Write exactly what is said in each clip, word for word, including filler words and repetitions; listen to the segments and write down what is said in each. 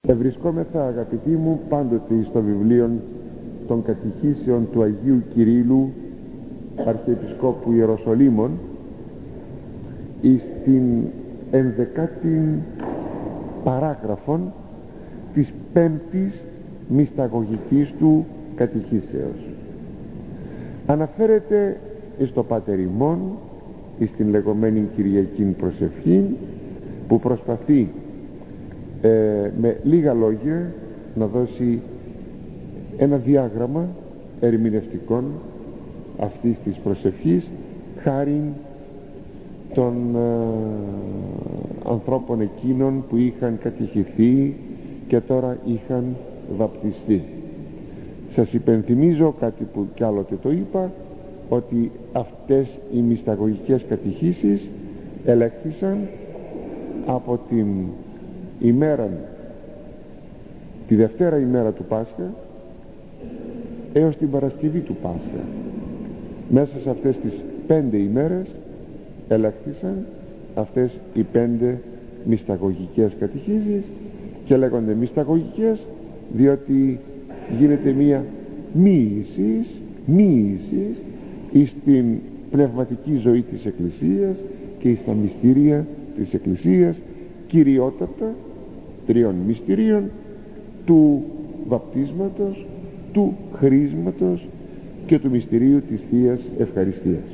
Ευρισκόμεθα, αγαπητοί μου, πάντοτε στο βιβλίο των κατηχήσεων του Αγίου Κυρίλλου Αρχιεπισκόπου Ιεροσολύμων εις την ενδεκάτη παράγραφον της πέμπτης μυσταγωγικής του κατηχήσεως. Αναφέρεται εις το Πάτερ ημών, εις την λεγόμενη Κυριακή προσευχή, που προσπαθεί ε, με λίγα λόγια να δώσει ένα διάγραμμα ερμηνευτικών αυτής της προσευχής χάριν των ε, ανθρώπων εκείνων που είχαν κατηχηθεί και τώρα είχαν βαπτιστεί. Σας υπενθυμίζω κάτι που κι άλλοτε το είπα, ότι αυτές οι μυσταγωγικές κατηχήσεις ελέγχθησαν από την ημέρα, τη Δευτέρα ημέρα του Πάσχα έως την Παρασκευή του Πάσχα. Μέσα σε αυτές τις πέντε ημέρες ελέγχθησαν αυτές οι πέντε μυσταγωγικές κατηχήσεις, και λέγονται μυσταγωγικές διότι γίνεται μία μοίησης μοίησης εις την πνευματική ζωή της Εκκλησίας και εις τα μυστήρια της Εκκλησίας, κυριότατα τριών μυστηρίων, του βαπτίσματος, του χρίσματος και του μυστηρίου της Θείας Ευχαριστίας.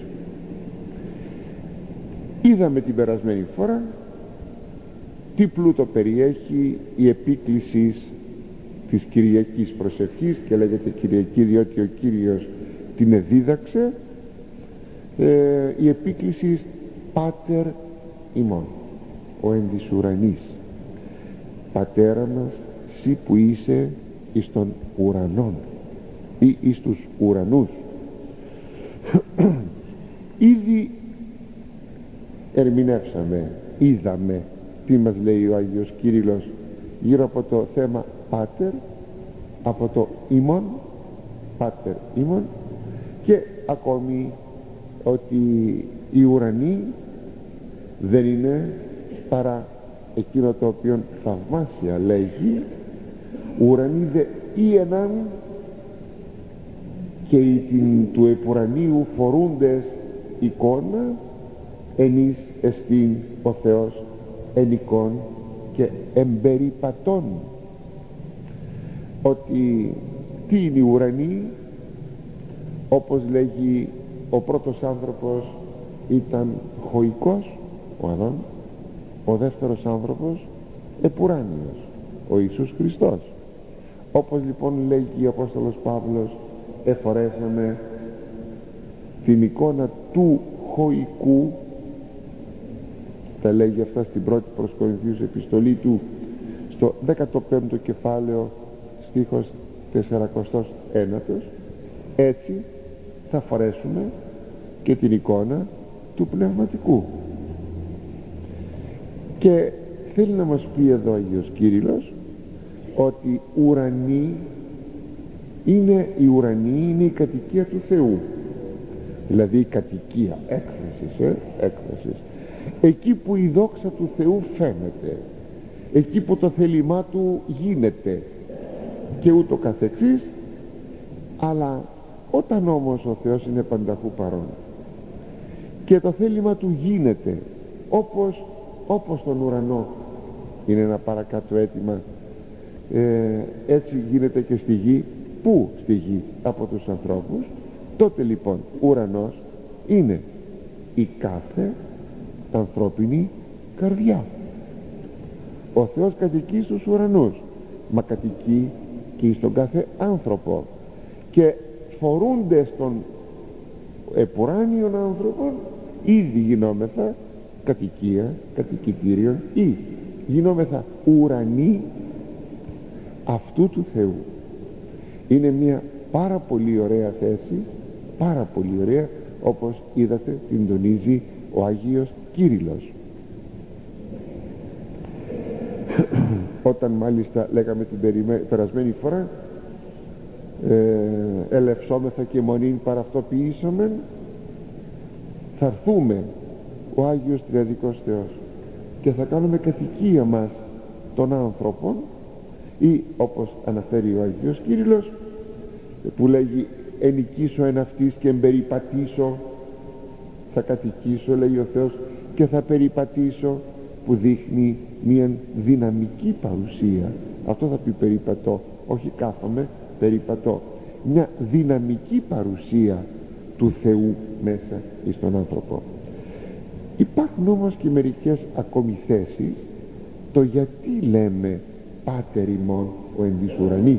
Είδαμε την περασμένη φορά τι πλούτο περιέχει η επίκληση της Κυριακής προσευχής, και λέγεται Κυριακή διότι ο Κύριος την εδίδαξε, ε, η επίκληση Πάτερ ημών, ο εν της ουρανής. Πατέρα μας, σύ που είσαι εις των ουρανών ή εις τους ουρανούς. Ήδη ερμηνεύσαμε, είδαμε τι μας λέει ο Άγιος Κύριλλος γύρω από το θέμα Πάτερ, από το ημών, Πάτερ ημών, και ακόμη ότι οι ουρανοί δεν είναι παρά εκείνο το οποίο θαυμάσια λέγει, ουρανοί δε ίεναν και οι την του επουρανίου φορούντες εικόνα, ενείς εστίν ο Θεός εν εικόν και εμπεριπατών. Ότι τι είναι οι ουρανοί, όπως λέγει ο πρώτος άνθρωπος ήταν χωικός, ο Αδάμ, ο δεύτερος άνθρωπος επουράνιος, ο Ιησούς Χριστός. Όπως λοιπόν λέγει ο Απόστολος Παύλος, εφορέσαμε την εικόνα του χωικού, τα λέγει αυτά στην πρώτη προς Κορινθίους επιστολή του, στο δέκατο πέμπτο κεφάλαιο, στίχος τεσσαρακοστός ένατος. Έτσι θα φορέσουμε και την εικόνα του πνευματικού. Και θέλει να μας πει εδώ ο Άγιος Κύριλλος ότι ουρανοί είναι, η ουρανή είναι η κατοικία του Θεού, δηλαδή η κατοικία έκφρασης, ε, έκφρασης εκεί που η δόξα του Θεού φαίνεται, εκεί που το θέλημά του γίνεται και ούτω καθεξής. Αλλά όταν όμως ο Θεός είναι πανταχού παρόν και το θέλημα του γίνεται όπως, όπως στον ουρανό είναι ένα παρακάτω αίτημα, ε, έτσι γίνεται και στη γη. Πού? Στη γη, από τους ανθρώπους. Τότε λοιπόν ουρανός είναι η κάθε ανθρώπινη καρδιά. Ο Θεός κατοικεί στους ουρανούς, μα κατοικεί και στον κάθε άνθρωπο, και φορούνται των επουράνιων άνθρωπων ήδη γινόμεθα κατοικία, κατοικητήριον, ή γινόμεθα ουρανοί αυτού του Θεού. Είναι μια πάρα πολύ ωραία θέση, πάρα πολύ ωραία, όπως είδατε την τονίζει ο Άγιος Κύριλλος. Όταν μάλιστα λέγαμε την περασμένη φορά, ε, ελευσόμεθα και μονήν παραυτοποιήσομεν, θα έρθουμε ο Άγιος Τριαδικός Θεός και θα κάνουμε κατοικία μας των άνθρωπων, Ή όπως αναφέρει ο Άγιος Κύριλλος, που λέγει «Ενικήσω εν αυτής και εμπεριπατήσω», θα κατοικήσω, λέει ο Θεός, και θα περιπατήσω, που δείχνει μια δυναμική παρουσία. Αυτό θα πει περιπατώ, όχι κάθομαι, περιπατώ. Μια δυναμική παρουσία του Θεού μέσα εις τον άνθρωπο. Υπάρχουν όμως και μερικές ακόμη θέσεις το γιατί λέμε Πάτερ ημών ο εν της ουρανής.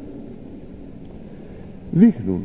Δείχνουν,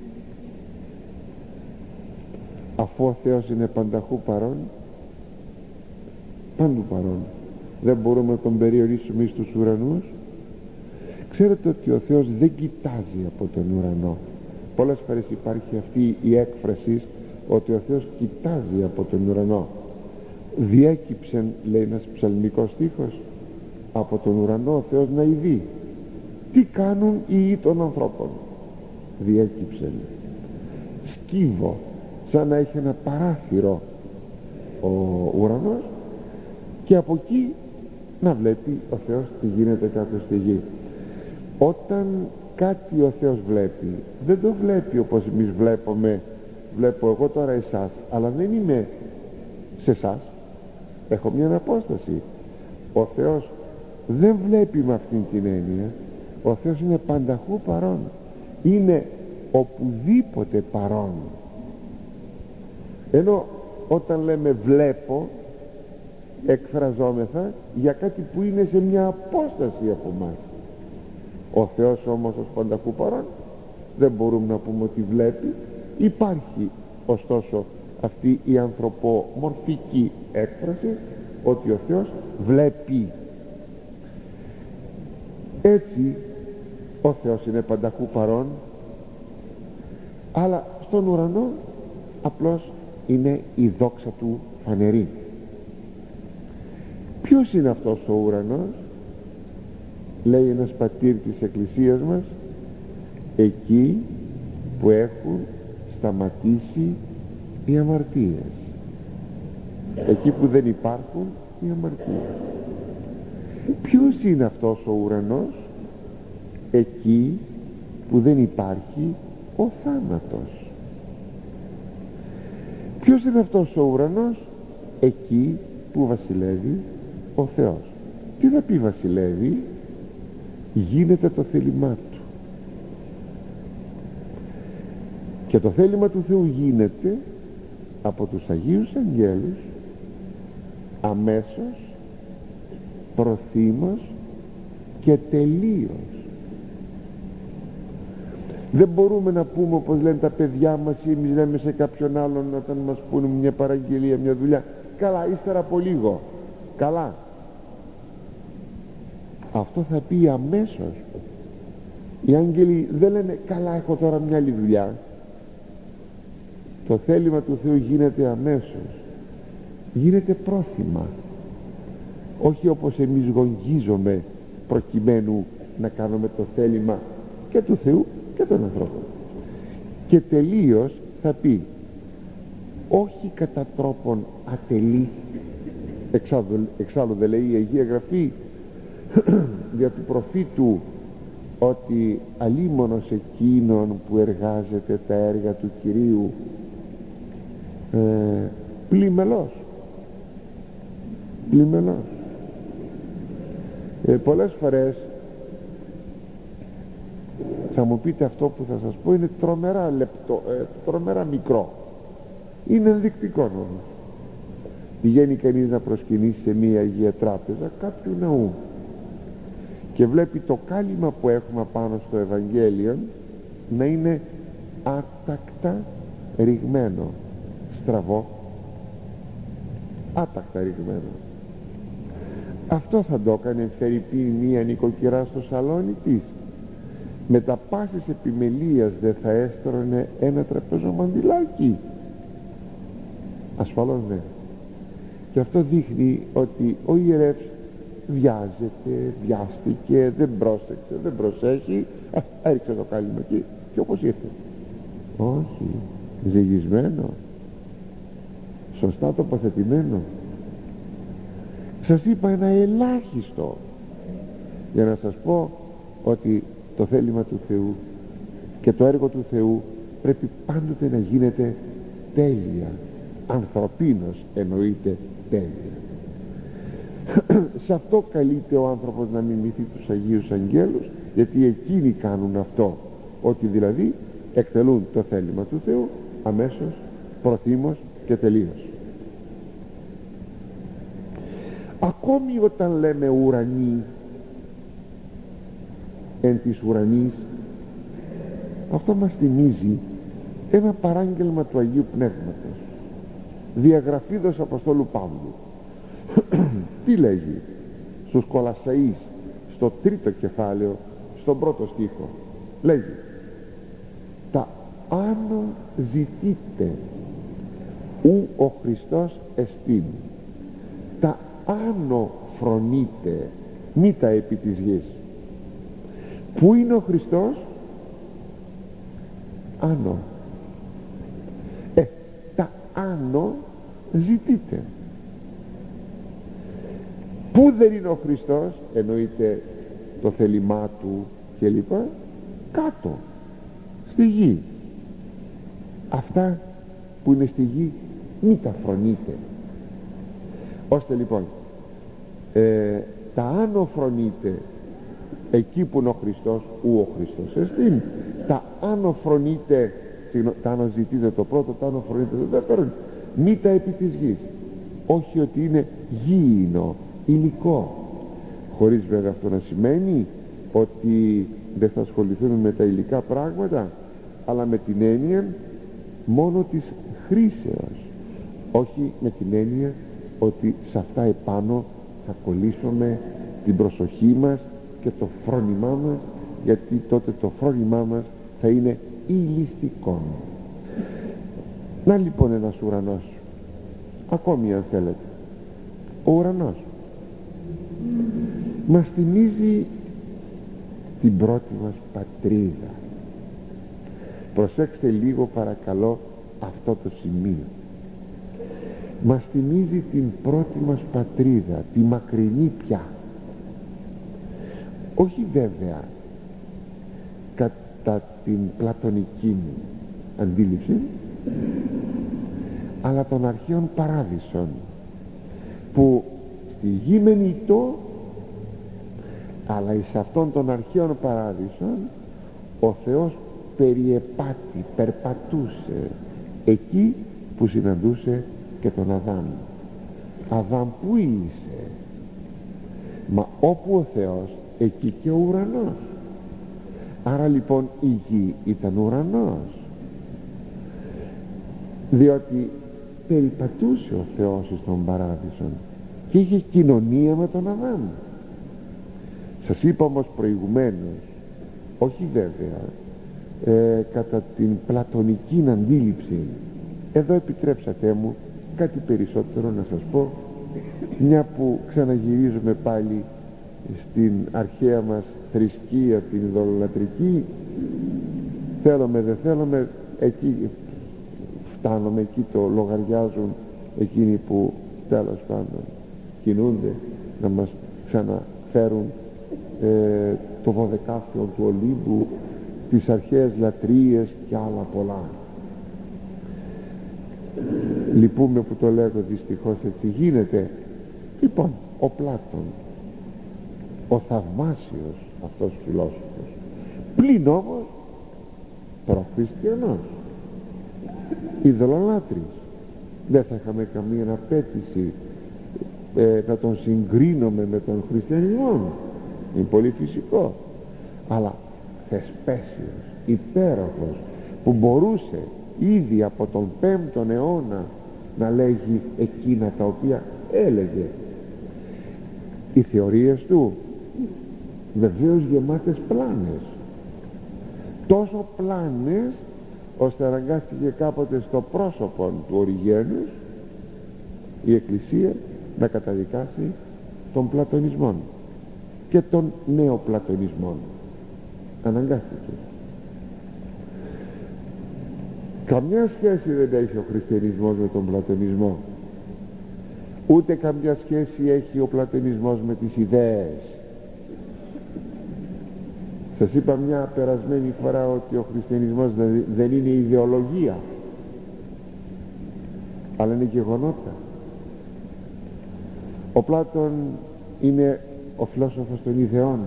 αφού ο Θεός είναι πανταχού παρόν, παντού παρόν, δεν μπορούμε να τον περιορίσουμε στους ουρανούς. Ξέρετε ότι ο Θεός δεν κοιτάζει από τον ουρανό. Πολλές φορές υπάρχει αυτή η έκφραση ότι ο Θεός κοιτάζει από τον ουρανό. Διέκυψεν, λέει ένας ψαλμικός στίχος, από τον ουρανό ο Θεός να ειδεί τι κάνουν οι ιοί των ανθρώπων. Διέκυψεν, σκύβω, σαν να έχει ένα παράθυρο ο ουρανός, και από εκεί να βλέπει ο Θεός τι γίνεται κάτω στη γη. Όταν κάτι ο Θεός βλέπει, δεν το βλέπει όπως εμείς βλέπουμε. Βλέπω εγώ τώρα εσάς, αλλά δεν είμαι σε εσάς, έχω μια απόσταση. Ο Θεός δεν βλέπει με αυτήν την έννοια. Ο Θεός είναι πανταχού παρόν, είναι οπουδήποτε παρόν. Ενώ όταν λέμε βλέπω, εκφραζόμεθα για κάτι που είναι σε μια απόσταση από μας. Ο Θεός όμως ως πανταχού παρόν δεν μπορούμε να πούμε ότι βλέπει. Υπάρχει ωστόσο αυτή η ανθρωπομορφική έκφραση ότι ο Θεός βλέπει. Έτσι ο Θεός είναι πανταχού παρόν, αλλά στον ουρανό απλώς είναι η δόξα του φανερή. Ποιος είναι αυτός ο ουρανός? Λέει ένας πατήρ της Εκκλησίας μας, εκεί που έχουν σταματήσει οι αμαρτίες, εκεί που δεν υπάρχουν οι αμαρτίες. Ποιος είναι αυτός ο ουρανός? Εκεί που δεν υπάρχει ο θάνατος. Ποιος είναι αυτός ο ουρανός? Εκεί που βασιλεύει ο Θεός. Τι θα πει βασιλεύει? Γίνεται το θέλημά του, και το θέλημα του Θεού γίνεται από τους Αγίους Αγγέλους αμέσως, προθύμως και τελείως. Δεν μπορούμε να πούμε όπως λένε τα παιδιά μας ή εμείς λέμε σε κάποιον άλλον όταν μας πούνε μια παραγγελία, μια δουλειά, καλά ύστερα από λίγο, καλά. Αυτό θα πει αμέσως. Οι άγγελοι δεν λένε καλά έχω τώρα μια άλλη δουλειά. Το θέλημα του Θεού γίνεται αμέσως, γίνεται πρόθυμα, όχι όπως εμείς γογγίζομαι προκειμένου να κάνουμε το θέλημα και του Θεού και των ανθρώπων. Και τελείως θα πει, όχι κατά τρόπον ατελή. Εξάλλου, εξάλλου δεν λέει η Αγία Γραφή για του προφήτου ότι αλίμονος εκείνον που εργάζεται τα έργα του Κυρίου ε, πλημελός πλημελός ε, πολλές φορές θα μου πείτε αυτό που θα σας πω είναι τρομερά λεπτό, ε, τρομερά μικρό, είναι ενδεικτικό όμως. Πηγαίνει κανείς να προσκυνήσει σε μία Αγία Τράπεζα κάποιου ναού και βλέπει το κάλυμα που έχουμε πάνω στο Ευαγγέλιο να είναι άτακτα ρηγμένο, στραβό, άτακτα ρηγμένο. Αυτό θα το έκανε φερειπίν μία νοικοκυρά στο σαλόνι της, με τα πάσης επιμελίας δεν θα έστρωνε ένα τραπεζομαντιλάκι? Ασφαλώς ναι. Και αυτό δείχνει ότι ο ιερεύς βιάζεται, βιάστηκε, δεν πρόσεξε, δεν προσέχει, α, έριξε το κάλυμα εκεί και όπως ήρθε. Όχι, ζυγισμένο, σωστά τοποθετημένο. Σας είπα ένα ελάχιστο για να σας πω ότι το θέλημα του Θεού και το έργο του Θεού πρέπει πάντοτε να γίνεται τέλεια, ανθρωπίνως εννοείται τέλεια. Σε αυτό καλείται ο άνθρωπος να μιμηθεί τους Αγίους Αγγέλους, γιατί εκείνοι κάνουν αυτό, ότι δηλαδή εκτελούν το θέλημα του Θεού αμέσως, προθύμως και τελείως. Ακόμη όταν λέμε ουρανοί, εν της ουρανής, αυτό μας θυμίζει ένα παράγγελμα του Αγίου Πνεύματος, διαγραφίδος Αποστόλου Παύλου. Τι λέγει στους Κολασσαείς, στο τρίτο κεφάλαιο, στον πρώτο στίχο? Λέγει: τα άνω ζητείτε ου ο Χριστός εστίν, τα άνω φρονείτε, μη τα επί της γης. Πού είναι ο Χριστός? Άνω. Ε, τα άνω ζητείτε. Πού δεν είναι ο Χριστός? Εννοείται το θέλημά του και λοιπά. Κάτω, στη γη. Αυτά που είναι στη γη μη τα φρονείτε. Ώστε λοιπόν ε, τα άνω φρονείτε εκεί που είναι ο Χριστός, ου ο Χριστός εστίν. Τα άνω φρονείτε, τα άνω ζητείτε το πρώτο, τα άνω φρονείτε το δεύτερο, μη τα επί της γης. Όχι ότι είναι γήινο, υλικό, χωρίς βέβαια αυτό να σημαίνει ότι δεν θα ασχοληθούν με τα υλικά πράγματα, αλλά με την έννοια μόνο της χρήσεως, όχι με την έννοια ότι σε αυτά επάνω θα κολλήσουμε την προσοχή μας και το φρόνημά μας, γιατί τότε το φρόνημά μας θα είναι ηλιστικό. Να λοιπόν ένας ουρανός, ακόμη αν θέλετε, ο ουρανός μας θυμίζει την πρώτη μας πατρίδα. Προσέξτε λίγο παρακαλώ αυτό το σημείο. Μας θυμίζει την πρώτη μας πατρίδα, τη μακρινή πια. Όχι βέβαια κατά την πλατωνική αντίληψη, αλλά των αρχαίων παράδεισων, που στη γη μενητό, αλλά εις αυτών των αρχαίων παράδεισων ο Θεός περιεπάτη, περπατούσε εκεί που συναντούσε και τον Αδάμ. Αδάμ, που είσαι? Μα όπου ο Θεός, εκεί και ο ουρανός. Άρα λοιπόν η γη ήταν ουρανός, διότι περιπατούσε ο Θεός εις τον παράδεισον και είχε κοινωνία με τον Αδάμ. Σας είπα όμως προηγουμένως, όχι βέβαια ε, κατά την πλατωνική αντίληψη. Εδώ επιτρέψατε μου κάτι περισσότερο να σας πω, μια που ξαναγυρίζουμε πάλι στην αρχαία μας θρησκεία, την ειδωλολατρική. Θέλουμε δεν θέλουμε, εκεί φτάνουμε, εκεί το λογαριάζουν εκείνοι που τέλος πάντων κινούνται να μας ξαναφέρουν ε, το δωδεκάφυλλο του Ολύμπου, τις αρχαίες λατρείες και άλλα πολλά. Λυπούμε που το λέγω, δυστυχώς έτσι γίνεται. Λοιπόν, ο Πλάτων, ο θαυμάσιος αυτός φιλόσοφος, πλην όμως προχριστιανός, ειδωλολάτρης, δεν θα είχαμε καμία απέτηση ε, να τον συγκρίνουμε με τον χριστιανισμό, είναι πολύ φυσικό, αλλά θεσπέσιος, υπέροχος, που μπορούσε ήδη από τον πέμπτον αιώνα να λέγει εκείνα τα οποία έλεγε. Οι θεωρίες του βεβαίως γεμάτες πλάνες, τόσο πλάνες ώστε αναγκάστηκε κάποτε στο πρόσωπο του Οριγένους η Εκκλησία να καταδικάσει τον πλατωνισμό και τον νεοπλατωνισμό. Αναγκάστηκε. Καμιά σχέση δεν έχει ο χριστιανισμός με τον πλατωνισμό, ούτε καμιά σχέση έχει ο πλατωνισμός με τις ιδέες. Σας είπα μια περασμένη φορά ότι ο χριστιανισμός δεν είναι ιδεολογία, αλλά είναι γεγονότα. Ο Πλάτων είναι ο φιλόσοφος των ιδεών.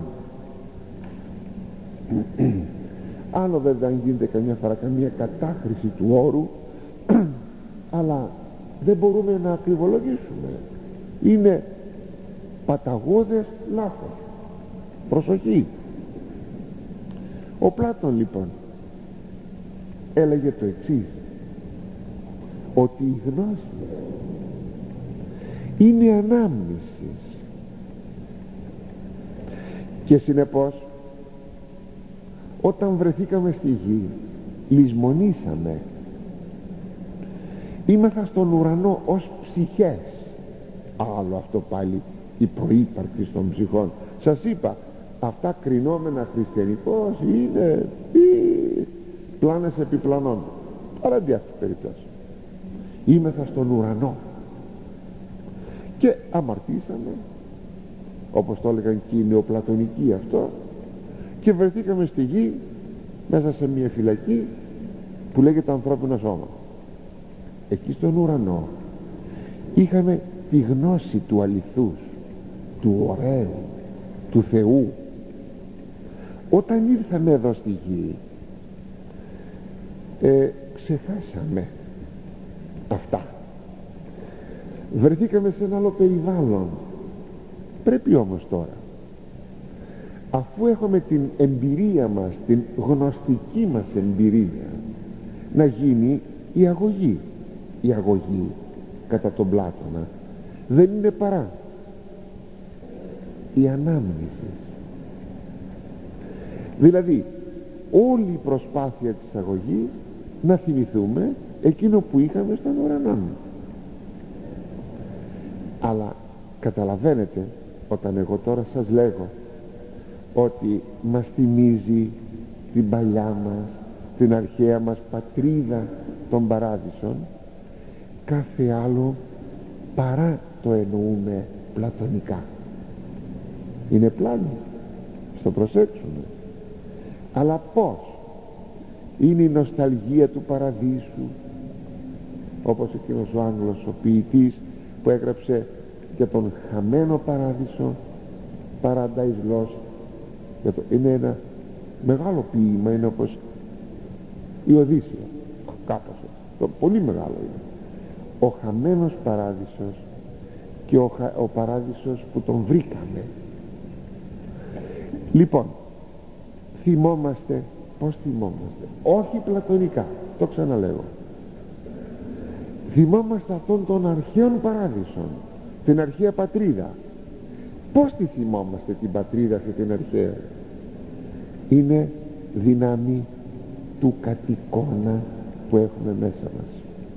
Άλλο βέβαια αν γίνεται καμιά φορά καμία κατάχρηση του όρου, αλλά δεν μπορούμε να ακριβολογήσουμε. Είναι παταγώδες λάθος. Προσοχή. Ο Πλάτων λοιπόν έλεγε το εξής, ότι η γνώση είναι ανάμνηση και συνεπώς όταν βρεθήκαμε στη γη λησμονήσαμε, είμεθα στον ουρανό ως ψυχές. Άλλο αυτό πάλι, η προύπαρξη των ψυχών. Σας είπα, αυτά κρινόμενα χριστιανικός είναι πλάνες επιπλανών, παρά δι' αυτή περιπτώσει. Είμεθα στον ουρανό και αμαρτήσαμε, όπως το έλεγαν και οι νεοπλατωνικοί αυτό, και βρεθήκαμε στη γη μέσα σε μια φυλακή που λέγεται ανθρώπινο σώμα. Εκεί στον ουρανό είχαμε τη γνώση του αληθούς, του ωραίου, του Θεού. Όταν ήρθαμε εδώ στη γη ε, ξεχάσαμε αυτά, βρεθήκαμε σε ένα άλλο περιβάλλον. Πρέπει όμως τώρα, αφού έχουμε την εμπειρία μας, την γνωστική μας εμπειρία, να γίνει η αγωγή. Η αγωγή κατά τον Πλάτωνα δεν είναι παρά η ανάμνηση. Δηλαδή όλη η προσπάθεια της αγωγής να θυμηθούμε εκείνο που είχαμε στον ουρανό. Αλλά καταλαβαίνετε, όταν εγώ τώρα σας λέγω ότι μας θυμίζει την παλιά μας, την αρχαία μας πατρίδα των παράδεισων, κάθε άλλο παρά το εννοούμε πλατωνικά. Είναι πλάνη, στο προσέξουμε. Αλλά πως είναι η νοσταλγία του παραδείσου, όπως εκείνος ο Άγγλος ο ποιητής που έγραψε για τον χαμένο παράδεισο, Paradise Lost. Είναι ένα μεγάλο ποίημα, είναι όπως η Οδύσσεια, κάπως το πολύ μεγάλο είναι. Ο χαμένος παράδεισος και ο, ο παράδεισος που τον βρήκαμε. Λοιπόν, θυμόμαστε. Πως θυμόμαστε? Όχι πλατωνικά, το ξαναλέω. Θυμόμαστε αυτόν των αρχαίων παράδεισων, την αρχαία πατρίδα. Πως τη θυμόμαστε την πατρίδα αυτή την αρχαία? Είναι δύναμη του κατοικώνα που έχουμε μέσα μας,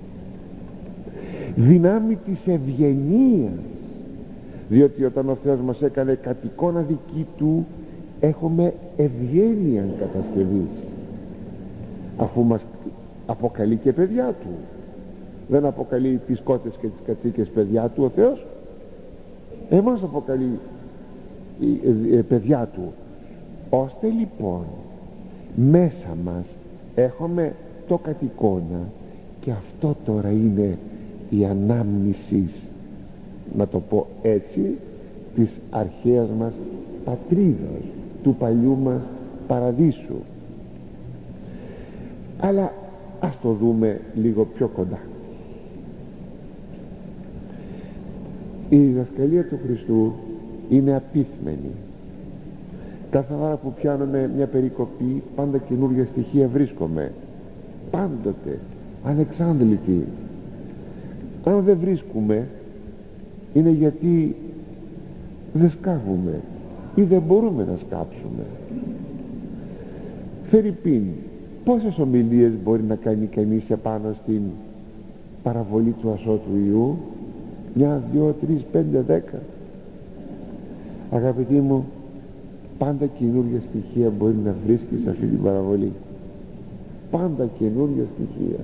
δυνάμει της ευγενίας, διότι όταν ο Θεός μας έκανε κατοικώνα δική Του, έχουμε ευγένεια κατασκευής, αφού μας αποκαλεί και παιδιά Του. Δεν αποκαλεί τις κότες και τις κατσίκες παιδιά Του ο Θεός, εμάς αποκαλεί παιδιά Του, ώστε λοιπόν μέσα μας έχουμε το κατοικώνα, και αυτό τώρα είναι η ανάμνηση, να το πω έτσι, της αρχαίας μας πατρίδος, του παλιού μας παραδείσου. Αλλά ας το δούμε λίγο πιο κοντά. Η διδασκαλία του Χριστού είναι απίθμενη. Κάθε φορά που πιάνουμε μια περικοπή, πάντα καινούργια στοιχεία βρίσκομαι, πάντοτε ανεξάντλητη. Αν δεν βρίσκουμε, είναι γιατί δεν σκάβουμε ή δεν μπορούμε να σκάψουμε. Φερρυπίν, πόσες ομιλίες μπορεί να κάνει κανείς επάνω στην παραβολή του ασώτου Ιού? Μια, δυο, τρεις, πέντε, δέκα. Αγαπητοί μου, πάντα καινούργια στοιχεία μπορεί να βρίσκει σε αυτή την παραβολή. Πάντα καινούργια στοιχεία.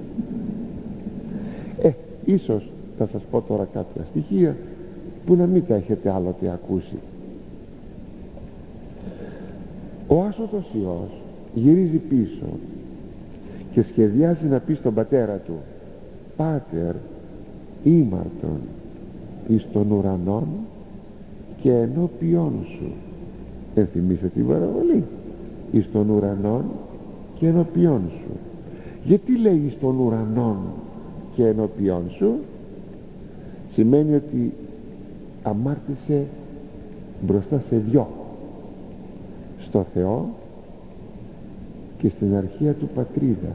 Ε, ίσως θα σας πω τώρα κάποια στοιχεία που να μην τα έχετε άλλοτε ακούσει. Ο άσωτος Υιός γυρίζει πίσω και σχεδιάζει να πει στον πατέρα του: Πάτερ ήμαρτον εις των ουρανών και ενώπιόν σου. Ενθυμίστε την παραβολή, εις των ουρανών και ενώπιόν σου. Γιατί λέει εις των ουρανών και ενώπιόν σου? Σημαίνει ότι αμάρτησε μπροστά σε δυο, στο Θεό και στην αρχαία του πατρίδα.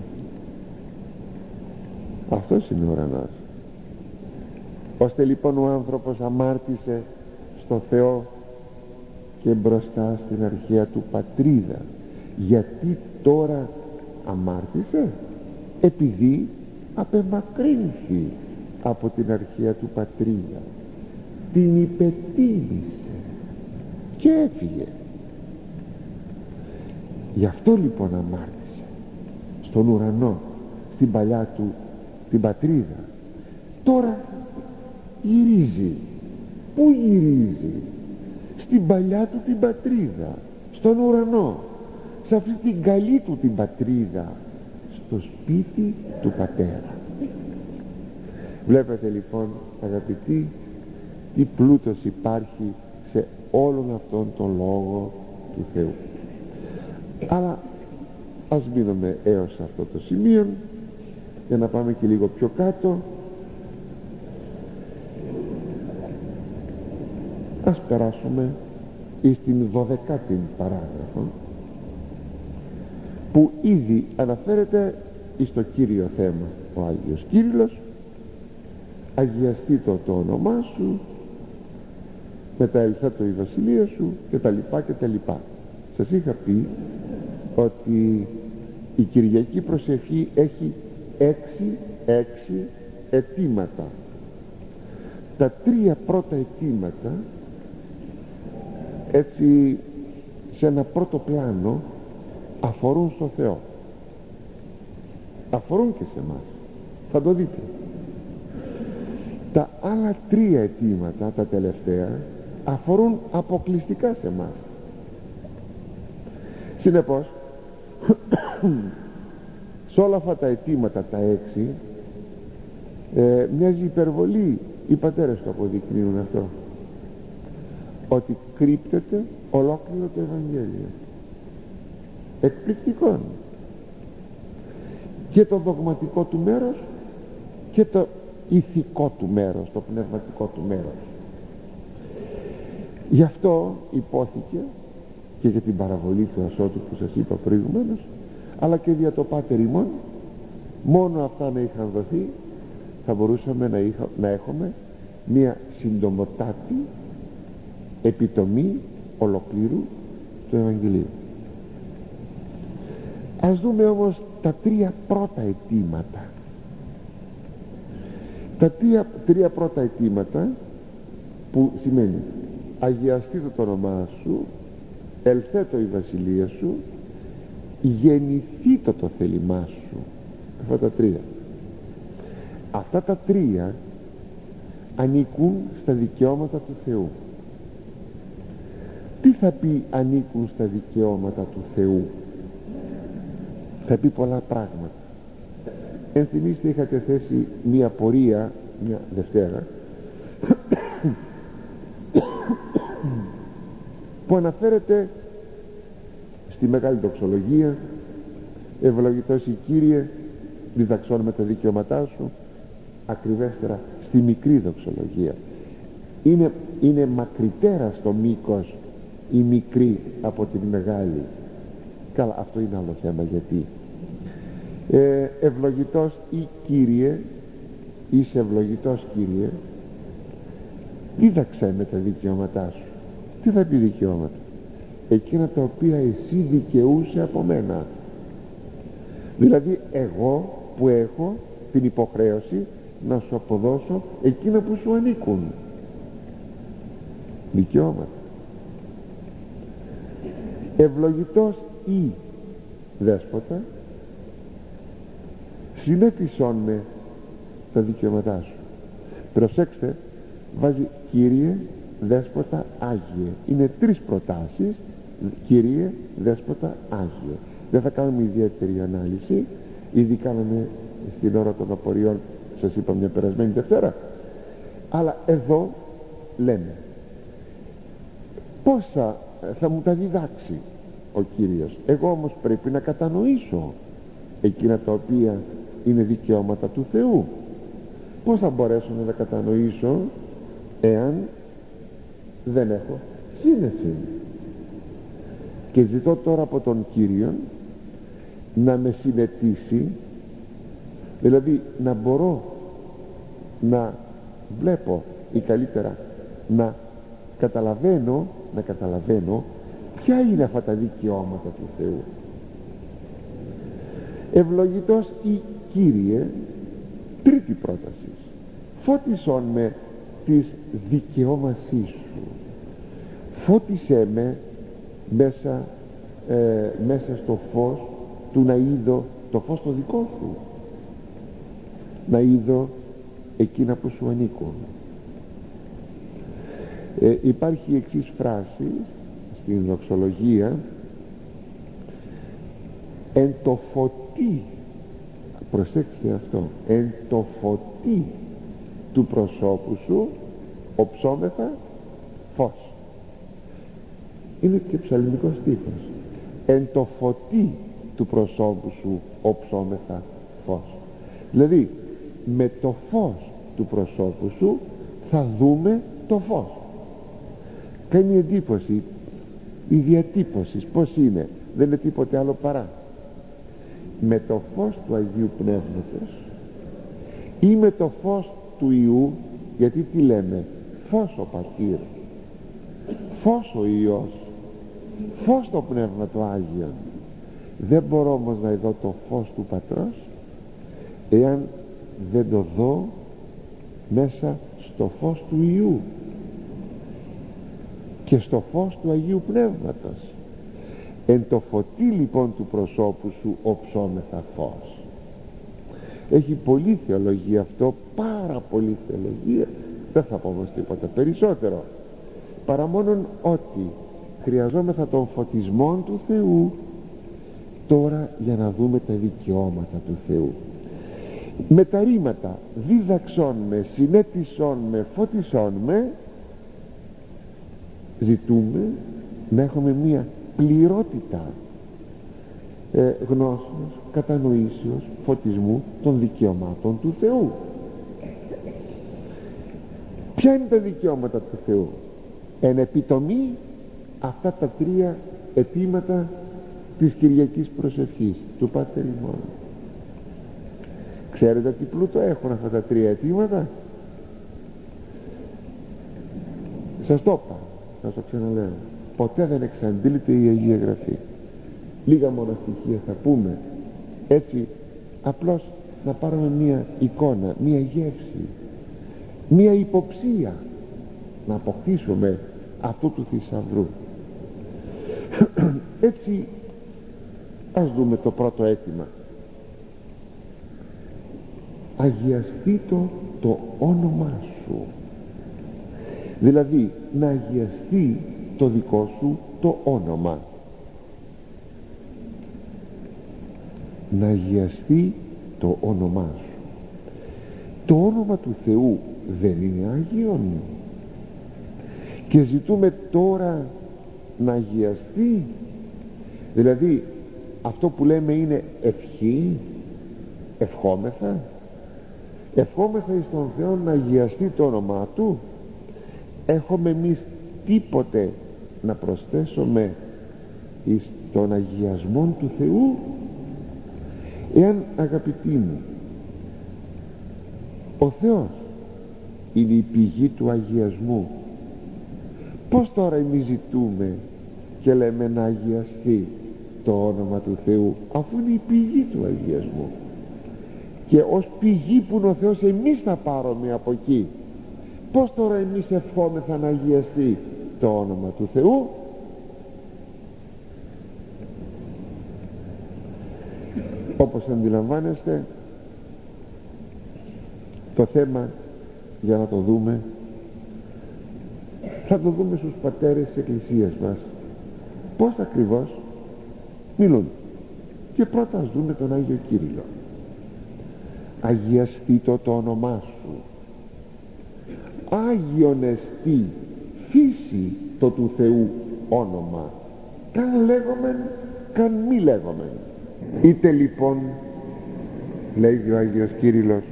Αυτός είναι ο ουρανός. Ώστε λοιπόν ο άνθρωπος αμάρτησε στο Θεό και μπροστά στην αρχαία του πατρίδα. Γιατί τώρα αμάρτησε? Επειδή απεμακρύνθη από την αρχαία του πατρίδα, την υπετίμησε και έφυγε. Γι' αυτό λοιπόν αμάρτησε στον ουρανό, στην παλιά του την πατρίδα. Τώρα γυρίζει. Πού γυρίζει? Στην παλιά του την πατρίδα, στον ουρανό, σε αυτή την καλή του την πατρίδα, στο σπίτι του πατέρα. Βλέπετε λοιπόν, αγαπητοί, τι πλούτος υπάρχει σε όλον αυτόν τον λόγο του Θεού. Αλλά ας μείνουμε έως αυτό το σημείο για να πάμε και λίγο πιο κάτω. Ας περάσουμε εις την δωδεκάτη παράγραφο, που ήδη αναφέρεται εις το κύριο θέμα. Ο Άγιος Κύριλλος, αγιαστήτω το όνομά σου, μεταελθέτω η βασιλεία σου, και τα λοιπά και τα λοιπά. Σας είχα πει ότι η Κυριακή προσευχή έχει έξι, έξι αιτήματα. Τα τρία πρώτα αιτήματα, έτσι σε ένα πρώτο πλάνο, αφορούν στο Θεό, αφορούν και σε εμάς, θα το δείτε. Τα άλλα τρία αιτήματα, τα τελευταία, αφορούν αποκλειστικά σε εμάς. Συνεπώς σε όλα αυτά τα αιτήματα, τα έξι, ε, μοιάζει υπερβολή, οι πατέρες το αποδεικνύουν αυτό, ότι κρύπτεται ολόκληρο το Ευαγγέλιο. Εκπληκτικό, και το δογματικό του μέρος και το ηθικό του μέρος, το πνευματικό του μέρος. Γι' αυτό υπόθηκε και για την παραβολή του ασώτου που σας είπα προηγουμένως, αλλά και δια το Πάτερ ημών, μόνο αυτά να είχαν δοθεί, θα μπορούσαμε να, είχα, να έχουμε μία συντομοτάτη επιτομή ολοκλήρου του Ευαγγελίου. Ας δούμε όμως τα τρία πρώτα αιτήματα. Τα τρία, τρία πρώτα αιτήματα, που σημαίνει αγιαστήτω το όνομά σου, ελθέτω η βασιλεία σου, γεννηθήτω το θέλημά σου. Αυτά τα τρία. Αυτά τα τρία ανήκουν στα δικαιώματα του Θεού. Τι θα πει ανήκουν στα δικαιώματα του Θεού? Θα πει πολλά πράγματα. Ενθυμίστε, είχατε θέσει μία πορεία μια Δευτέρα που αναφέρεται στη Μεγάλη Δοξολογία, ευλογητός η Κύριε, διδαξών με τα δικαιώματά σου. Ακριβέστερα στη Μικρή Δοξολογία. Είναι, είναι μακρυτέρα στο μήκος η μικρή από την μεγάλη. Καλά, αυτό είναι άλλο θέμα. Γιατί ε, ευλογητός ή Κύριε, είσαι ευλογητός Κύριε, δίδαξε με τα δικαιώματά σου. Τι θα πει δικαιώματα? Εκείνα τα οποία εσύ δικαιούσε από μένα. Δηλαδή εγώ που έχω την υποχρέωση να σου αποδώσω εκείνα που σου ανήκουν. Δικαιώματα. Ευλογητός ή δέσποτα, συνέτησόν με τα δικαιώματά σου. Προσέξτε, βάζει Κύριε, δέσποτα, Άγιε. Είναι τρεις προτάσεις Κύριε Δέσποτα Άγιε. Δεν θα κάνουμε ιδιαίτερη ανάλυση, ήδη κάναμε στην ώρα των απορριών, σας είπα μια περασμένη Δευτέρα, αλλά εδώ λέμε πόσα θα μου τα διδάξει ο Κύριος. Εγώ όμως πρέπει να κατανοήσω εκείνα τα οποία είναι δικαιώματα του Θεού. Πώς θα μπορέσω να τα κατανοήσω εάν δεν έχω σύνεση? Και ζητώ τώρα από τον Κύριο να με συνετίσει, δηλαδή να μπορώ να βλέπω ή καλύτερα να καταλαβαίνω να καταλαβαίνω ποια είναι αυτά τα δικαιώματα του Θεού. Ευλογητός ή Κύριε, τρίτη πρόταση, φώτισόν με της δικαιώμασής σου. Φώτισέ με μέσα, ε, μέσα στο φως του να είδω το φως το δικό σου, να είδω εκείνα που σου ανήκουν. ε, υπάρχει η εξής φράση στην δοξολογία: εν το φωτί, προσέξτε αυτό, εν το φωτί του προσώπου σου οψόμεθα φως. Είναι και ψαλμικός στίχος. Εν το φωτί του προσώπου σου οψόμεθα φως. Δηλαδή με το φως του προσώπου σου θα δούμε το φως. Κάνει εντύπωση η διατύπωση πως είναι, δεν είναι τίποτε άλλο παρά με το φως του Αγίου Πνεύματος ή με το φως του Υιού. Γιατί τι λέμε? Φως ο Πατήρ, φως ο Υιός, φως το Πνεύμα το Άγιον. Δεν μπορώ όμως να δω το φως του Πατρός εάν δεν το δω μέσα στο φως του Υιού και στο φως του Αγίου Πνεύματος. Εν το φωτί λοιπόν του προσώπου σου οψόμεθα φως. Έχει πολλή θεολογία αυτό, πάρα πολλή θεολογία. Δεν θα πω όμως τίποτα περισσότερο παρά μόνον ότι χρειαζόμεθα τον φωτισμό του Θεού τώρα για να δούμε τα δικαιώματα του Θεού. Με τα ρήματα δίδαξόν με, συνέτησόν με, φωτισόν με, ζητούμε να έχουμε μία πληρότητα ε, γνώσεως, κατανοήσεως, φωτισμού των δικαιωμάτων του Θεού. Ποια είναι τα δικαιώματα του Θεού? Εν επιτομή αυτά τα τρία αιτήματα της Κυριακής προσευχής του Πάτερ ημών. Ξέρετε τι πλούτο έχουν αυτά τα τρία αιτήματα? Σας το είπα, σας το ξαναλέω, ποτέ δεν εξαντλείται η Αγία Γραφή. Λίγα μόνο στοιχεία θα πούμε, έτσι απλώς να πάρουμε μία εικόνα, μία γεύση, μία υποψία, να αποκτήσουμε αυτού του θησαυρού. Έτσι ας δούμε το πρώτο αίτημα. Αγιαστεί το, το όνομά σου. Δηλαδή να αγιαστεί το δικό σου το όνομα. Να αγιαστεί το όνομά σου. Το όνομα του Θεού δεν είναι Άγιον? Και ζητούμε τώρα να αγιαστεί. Δηλαδή αυτό που λέμε είναι ευχή, ευχόμεθα ευχόμεθα εις τον Θεό να αγιαστεί το όνομά Του. Έχουμε εμείς τίποτε να προσθέσουμε εις τον αγιασμό του Θεού? Εάν, αγαπητοί μου, ο Θεός είναι η πηγή του αγιασμού, πως τώρα εμείς ζητούμε και λέμε να αγιαστεί το όνομα του Θεού, αφού είναι η πηγή του αγιασμού? Και ως πηγή που είναι ο Θεός, εμείς θα πάρουμε από εκεί. Πως τώρα εμείς ευχόμεθα να αγιαστεί το όνομα του Θεού? Όπως αντιλαμβάνεστε, το θέμα, για να το δούμε, θα το δούμε στους πατέρες της Εκκλησίας μας, Πώς ακριβώς μιλούν? Και πρώτα ας δούμε τον Άγιο Κύριλλο. Αγιαστήτω το όνομά σου, Άγιον εστί φύση το του Θεού όνομα, καν λέγομεν καν μη λέγομεν. Είτε λοιπόν, λέει ο Άγιος Κύριλλος,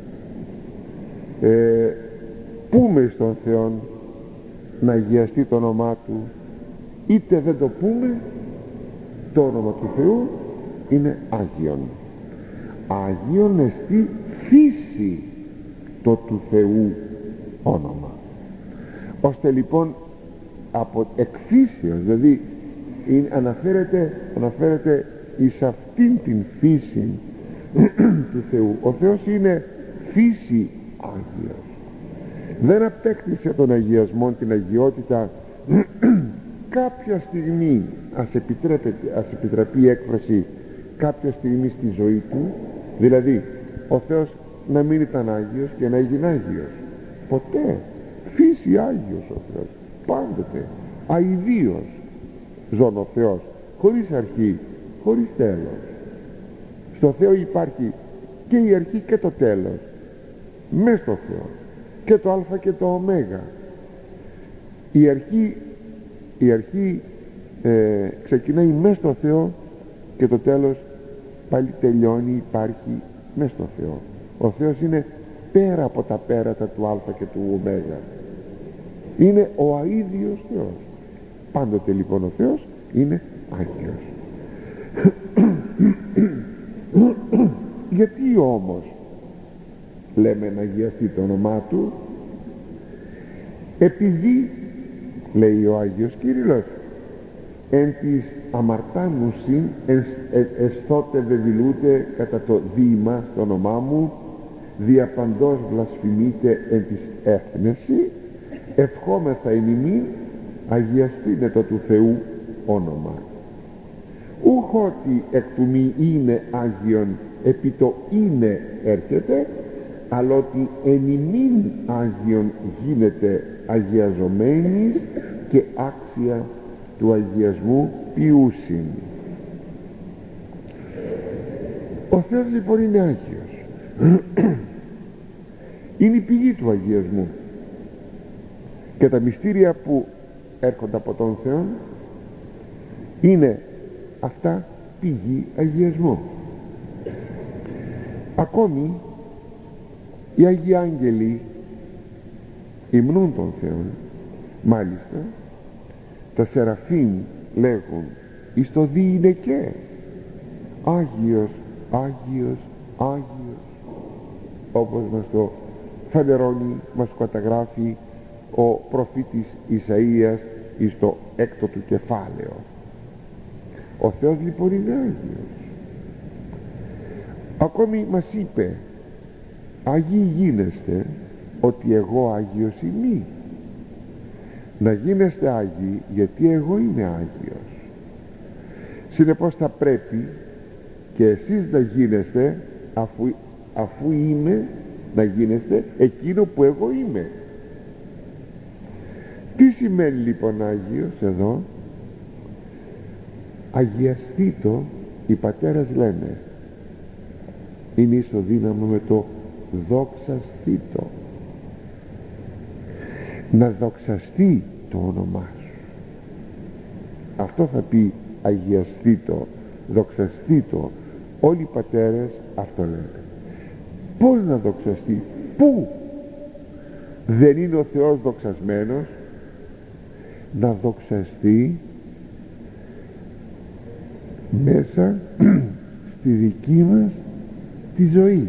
ε, πούμε στον Θεό να αγιαστεί το όνομά του, είτε δεν το πούμε, το όνομα του Θεού είναι Άγιον. Άγιον εστί φύση το του Θεού όνομα, ώστε λοιπόν από εκφύσεως, δηλαδή είναι, αναφέρεται, αναφέρεται εις αυτήν την φύση του Θεού. Ο Θεός είναι φύση Άγιος. Δεν απέκτησε τον αγιασμό, την αγιότητα κάποια στιγμή, ας, ας επιτραπεί η έκφραση, κάποια στιγμή στη ζωή του, δηλαδή ο Θεός να μην ήταν Άγιος και να έγινε Άγιος. Ποτέ. Φύση Άγιος ο Θεός, πάντοτε αηδίος ζων ο Θεός, χωρίς αρχή, χωρίς τέλος. Στο Θεό υπάρχει και η αρχή και το τέλος, μες στο Θεό, και το α και το ω. Η αρχή, η αρχή ε, ξεκινάει μες στο Θεό και το τέλος πάλι τελειώνει, υπάρχει μες στο Θεό. Ο Θεός είναι πέρα από τα πέρατα του α και του ω. Είναι ο αίδιος Θεός. Πάντοτε λοιπόν ο Θεός είναι Άγιος. Γιατί όμως λέμε να αγιαστεί το όνομά του? Επειδή, λέει ο Άγιος Κύριλλος, εν της αμαρτάνουσιν εσθότε δεδηλούτε κατά το δείγμα στο όνομά μου, διαπαντός βλασφημείτε εν της έθνεση, ευχόμεθα ημιμήν αγιαστήνε το του Θεού όνομα. Ούχ ότι εκ του μη είναι Άγιον επί το είναι έρχεται, αλλά ότι εν ημίν Άγιον γίνεται αγιαζομένης και άξια του αγιασμού ποιούσιν. Ο Θεός λοιπόν είναι Άγιος. Είναι η πηγή του αγιασμού, και τα μυστήρια που έρχονται από τον Θεό είναι αυτά πηγή αγιασμού. Ακόμη οι Άγιοι Άγγελοι υμνούν τον Θεό. Μάλιστα τα Σεραφείμ λέγουν εις το διηνεκέ Άγιος, Άγιος, Άγιος, όπως μας το φανερώνει, μας καταγράφει ο προφήτης Ισαΐας εις το έκτο του κεφάλαιο. Ο Θεός λοιπόν είναι Άγιος. Ακόμη μας είπε Άγιοι γίνεστε ότι εγώ Άγιος είμαι. Να γίνεστε Άγιοι γιατί εγώ είμαι Άγιος. Συνεπώς θα πρέπει και εσείς να γίνεστε, αφού, αφού είμαι, να γίνεστε εκείνο που εγώ είμαι. Τι σημαίνει λοιπόν Άγιος εδώ? Αγιαστήτω, οι πατέρας λένε, είναι ισοδύναμο με το δοξαστήτω. Να δοξαστεί το όνομά σου. Αυτό θα πει αγιαστήτω, δοξαστήτω. Όλοι οι πατέρες αυτό λένε. Πώς να δοξαστεί? Πού? Δεν είναι ο Θεός δοξασμένος? Να δοξαστεί μέσα στη δική μας τη ζωή.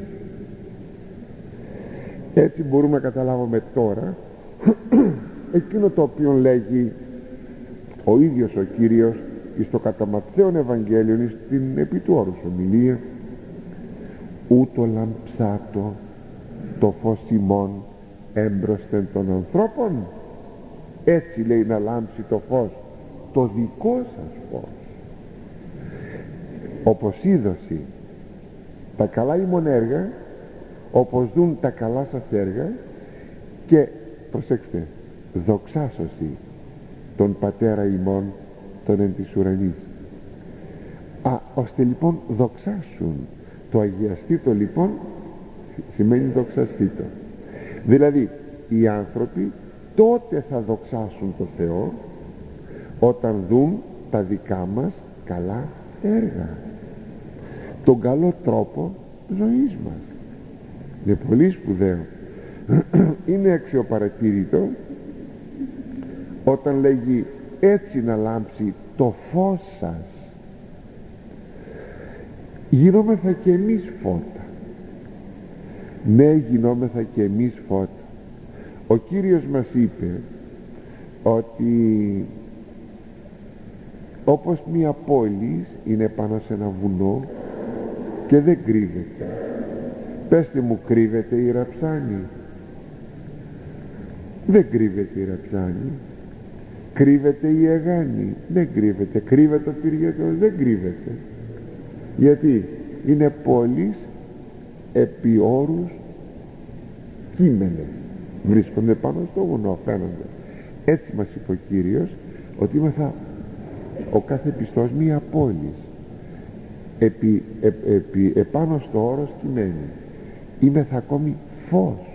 Έτσι μπορούμε να καταλάβουμε τώρα εκείνο το οποίο λέγει ο ίδιος ο Κύριος εις το κατά Ματθαίον Ευαγγέλιον στην επί του όρους ομιλία, ούτω λαμψάτο το φως ημών έμπροσθεν των ανθρώπων. Έτσι λέει να λάμψει το φως, το δικό σας φως, όπως είδωση τα καλά ημών έργα, όπως δουν τα καλά σας έργα, και προσέξτε, δοξάσωση τον Πατέρα ημών τον εν της ουρανής. Α, ώστε λοιπόν δοξάσουν. Το αγιαστήτο λοιπόν σημαίνει δοξαστήτο. Δηλαδή οι άνθρωποι τότε θα δοξάσουν το Θεό όταν δουν τα δικά μας καλά έργα, τον καλό τρόπο ζωής μας. Είναι πολύ σπουδαίο. Είναι αξιοπαρατήρητο όταν λέγει έτσι να λάμψει το φως σας. Γινόμεθα και εμείς φώτα. Ναι, γινόμεθα και εμείς φώτα. Ο Κύριος μας είπε ότι όπως μια πόλη είναι πάνω σε ένα βουνό και δεν κρύβεται. Πέστε μου, κρύβεται η ραψάνη? Δεν κρύβεται η ραψάνη. Κρύβεται η εγάνη? Δεν κρύβεται. Κρύβεται ο πυργετός? Δεν κρύβεται. Γιατί είναι πόλεις επί όρους κείμενες, βρίσκονται πάνω στο βουνό, φαίνονται. Έτσι μας είπε ο Κύριος ότι είμαστε ο κάθε πιστός μία πόλης επί, επ, επί, επάνω στο όρος κειμένη. Είμεθα ακόμη φως.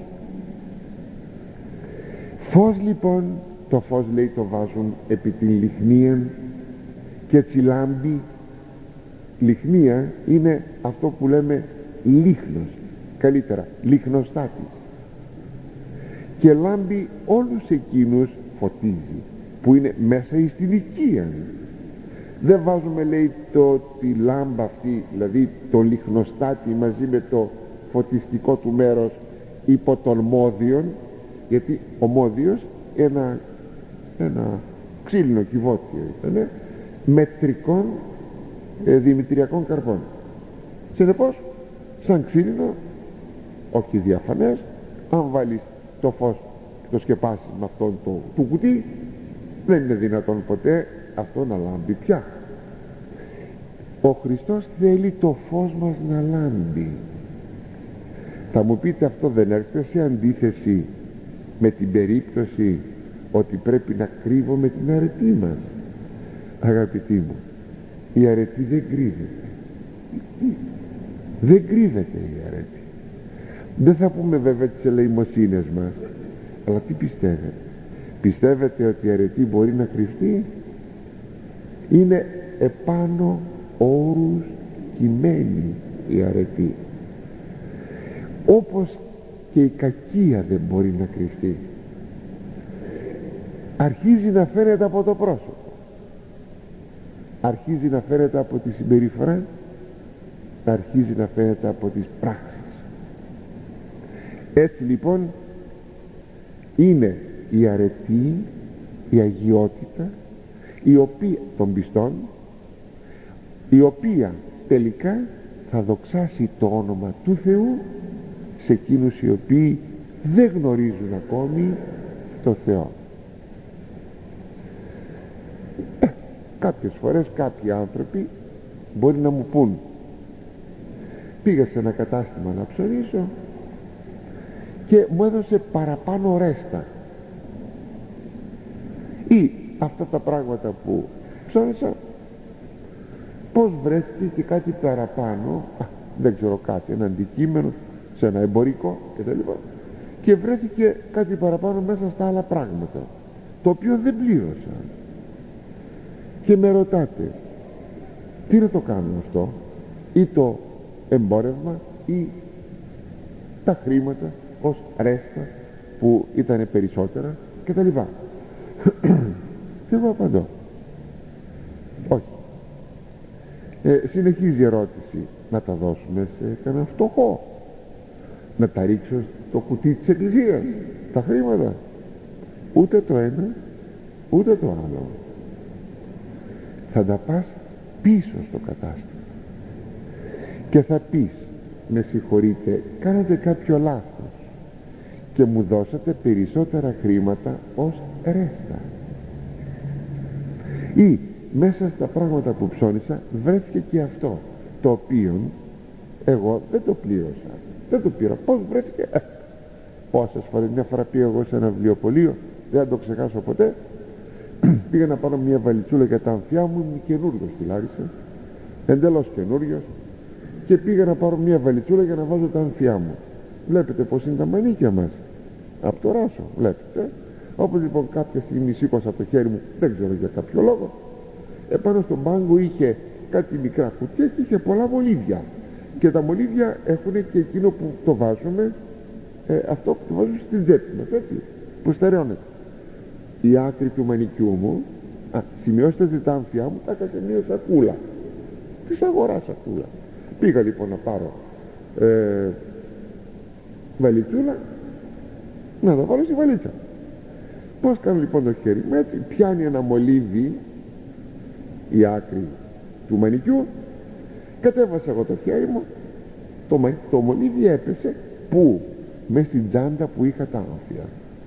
Φως λοιπόν, το φως λέει το βάζουν επί την λιχνία και έτσι λάμπει. Λιχνία είναι αυτό που λέμε λίχνος, καλύτερα λιχνοστάτης, και λάμπει όλους εκείνους, φωτίζει, που είναι μέσα στην οικία. Δεν βάζουμε, λέει, το, τη λάμπα αυτή, δηλαδή το λιχνοστάτη μαζί με το φωτιστικό του μέρος υπό τον μόδιον, γιατί ο μόδιος ένα, ένα ξύλινο κυβότιο ήταν μετρικών ε, δημητριακών καρπών. Συνεπώς σαν ξύλινο, όχι διαφανές, αν βάλεις το φως και το σκεπάσεις με αυτόν το του κουτί, δεν είναι δυνατόν ποτέ αυτό να λάμπει πια. Ο Χριστός θέλει το φως μας να λάμπει. Θα μου πείτε, αυτό δεν έρχεται σε αντίθεση με την περίπτωση ότι πρέπει να κρύβουμε την αρετή μας? Αγαπητοί μου, η αρετή δεν κρύβεται. Δεν κρύβεται η αρετή. Δεν θα πούμε βέβαια τις ελεημοσύνες μας, αλλά τι πιστεύετε? Πιστεύετε ότι η αρετή μπορεί να κρυφτεί? Είναι επάνω όρους κειμένη η αρετή, όπως και η κακία δεν μπορεί να κρυφτεί. Αρχίζει να φαίνεται από το πρόσωπο, αρχίζει να φαίνεται από τη συμπεριφορά, αρχίζει να φαίνεται από τις πράξεις. Έτσι λοιπόν είναι η αρετή, η αγιότητα, η οποία των πιστών, η οποία τελικά θα δοξάσει το όνομα του Θεού σε εκείνους οι οποίοι δεν γνωρίζουν ακόμη το Θεό. ε, κάποιες φορές κάποιοι άνθρωποι μπορεί να μου πούν, πήγα σε ένα κατάστημα να ψωνίσω και μου έδωσε παραπάνω ρέστα, ή αυτά τα πράγματα που ψώνισα, πως βρέθηκε και κάτι παραπάνω, α, δεν ξέρω, κάτι, ένα αντικείμενο σε ένα εμπορικό κτλ, και βρέθηκε κάτι παραπάνω μέσα στα άλλα πράγματα, το οποίο δεν πλήρωσα. Και με ρωτάτε, τι να το κάνω αυτό, ή το εμπόρευμα ή τα χρήματα ως ρέστα που ήταν περισσότερα κτλ. Και εγώ απαντώ, όχι. ε, συνεχίζει η ερώτηση, να τα δώσουμε σε κανένα φτωχό, να τα ρίξω στο κουτί της εκκλησίας τα χρήματα? Ούτε το ένα ούτε το άλλο. Θα τα πας πίσω στο κατάστημα και θα πεις, με συγχωρείτε, κάνατε κάποιο λάθος και μου δώσατε περισσότερα χρήματα ως ρέστα, ή μέσα στα πράγματα που ψώνισα βρέθηκε και αυτό το οποίο εγώ δεν το πλήρωσα, δεν το πήρα. Πώς βρέθηκε? Ε, πόσες φορές, μια φορά πήγα εγώ σε ένα βιβλιοπωλείο, δεν θα το ξεχάσω ποτέ, πήγα να πάρω μια βαλιτσούλα για τα αμφιά μου, είμαι καινούριος στη Λάρισα, εντελώς καινούριος, και πήγα να πάρω μια βαλιτσούλα για να βάζω τα αμφιά μου. Βλέπετε πως είναι τα μανίκια μας, από το ράσο, βλέπετε. Όπως λοιπόν κάποια στιγμή σήκωσα το χέρι μου, δεν ξέρω για κάποιο λόγο, επάνω στον πάγκο είχε κάτι μικρά κουτιά και είχε πολλά μολύβια, και τα μολύβια έχουν και εκείνο που το βάζουμε, ε, αυτό που το βάζουμε στην τσέπη μας, έτσι, που στερεώνεται. Η άκρη του μανικιού μου, α, σημειώστε τα αμφιά μου, τα έκανα σε μια σακούλα της αγοράς, σακούλα. Πήγα λοιπόν να πάρω ε, βαλιτσούλα να τα βάλω στη βαλίτσα. Πώς κάνω λοιπόν το χέρι μου, έτσι, πιάνει ένα μολύβι η άκρη του μανικιού, κατέβασα εγώ το χέρι μου, το, το μολύβι έπεσε πού? Μες στην τσάντα που είχα τα άμφια.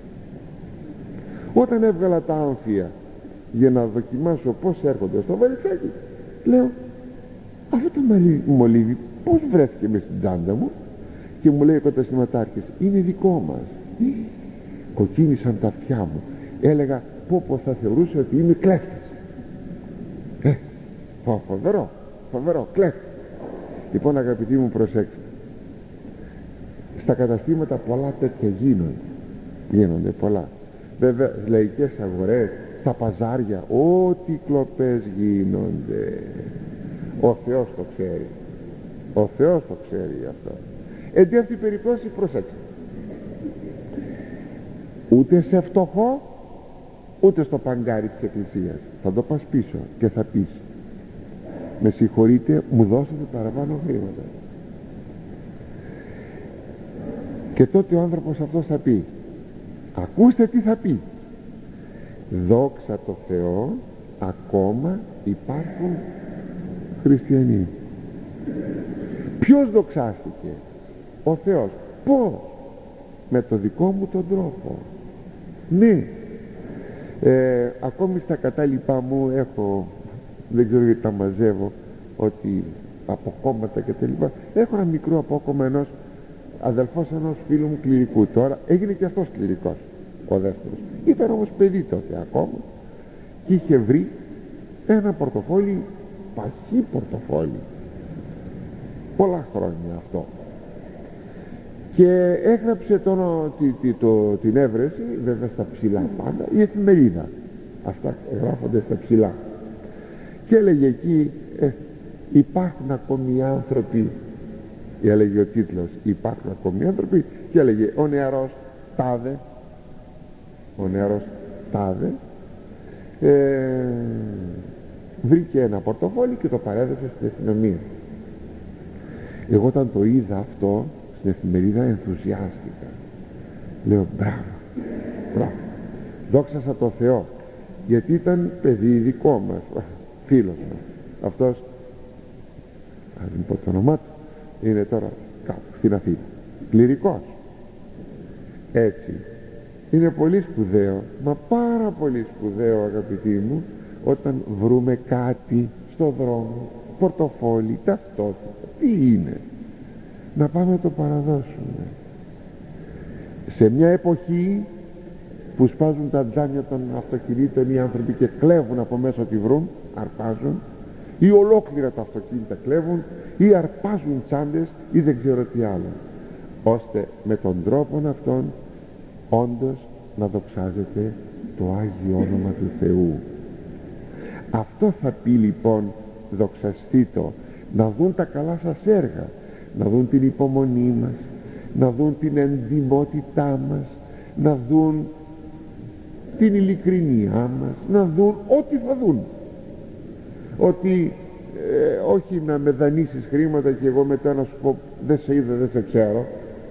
Όταν έβγαλα τα άμφια για να δοκιμάσω πως έρχονται στο βαλιτσάκι, λέω, αυτό το μολύβι πως βρέθηκε μες στην τσάντα μου? Και μου λέει ο καταστηματάρχης, είναι δικό μας. Κοκκίνησαν τα αυτιά μου, έλεγα πω πω θα θεωρούσε ότι είμαι κλέφτης. ε, φο, φοβερό φοβερό κλέφτης. Λοιπόν, αγαπητοί μου, προσέξτε, στα καταστήματα πολλά τέτοια γίνονται γίνονται πολλά, βέβαια, λαϊκές αγορές, στα παζάρια, ό,τι κλοπές γίνονται, ο Θεός το ξέρει, ο Θεός το ξέρει αυτό. Εν τί αυτή περιπτώσει, προσέξτε, ούτε σε φτωχό ούτε στο παγκάρι της εκκλησίας θα το πας πίσω και θα πεις, με συγχωρείτε, μου δώσατε παραπάνω χρήματα. Και τότε ο άνθρωπος αυτός θα πει, ακούστε τι θα πει, δόξα τω Θεώ, ακόμα υπάρχουν χριστιανοί. Ποιος δοξάστηκε? Ο Θεός. Πώς? Με το δικό μου τον τρόπο. Ναι, ε, ακόμη στα κατάλοιπά μου έχω, δεν ξέρω γιατί τα μαζεύω, ότι από κόμματα και τα λοιπά, έχω ένα μικρό απόκομμα ενός αδελφός ενός φίλου μου κληρικού. Τώρα έγινε και αυτός κληρικός, ο δεύτερος. Ήταν όμως παιδί τότε ακόμα, και είχε βρει ένα πορτοφόλι, παχύ πορτοφόλι, πολλά χρόνια αυτό, και έγραψε το, τη, τη, το, την έβρεση, βέβαια στα ψηλά πάντα, η εφημερίδα, αυτά γράφονται στα ψηλά, και έλεγε εκεί, ε, υπάρχουν ακόμη άνθρωποι, έλεγε ο τίτλος, υπάρχουν ακόμη άνθρωποι, και έλεγε ο νεαρός τάδε, ο νεαρός τάδε ε, βρήκε ένα πορτοφόλι και το παρέδωσε στην αστυνομία. Εγώ όταν το είδα αυτό στην εφημερίδα ενθουσιάστηκα, λέω μπράβο, μπράβο, δόξασα το Θεό, γιατί ήταν παιδί δικό μας, φίλος μας. Αυτός, αν μην πω το όνομά του, είναι τώρα κάπου στην Αθήνα, κληρικός. Έτσι είναι πολύ σπουδαίο, μα πάρα πολύ σπουδαίο, αγαπητοί μου, όταν βρούμε κάτι στο δρόμο, πορτοφόλι, ταυτότητα, τι είναι, να πάμε να το παραδώσουμε. Σε μια εποχή που σπάζουν τα τζάμια των αυτοκινήτων οι άνθρωποι και κλέβουν από μέσα ό,τι βρουν, αρπάζουν, ή ολόκληρα τα αυτοκίνητα κλέβουν, ή αρπάζουν τσάντες, ή δεν ξέρω τι άλλο, ώστε με τον τρόπο αυτόν όντως να δοξάζεται το Άγιο όνομα του Θεού. Αυτό θα πει λοιπόν δοξαστήτω, να δουν τα καλά σας έργα, να δουν την υπομονή μας, να δουν την εντιμότητά μας, να δουν την ειλικρινιά μας, να δουν ό,τι θα δουν, ότι ε, όχι να με δανείσεις χρήματα και εγώ μετά να σου πω δεν σε είδα, δεν σε ξέρω.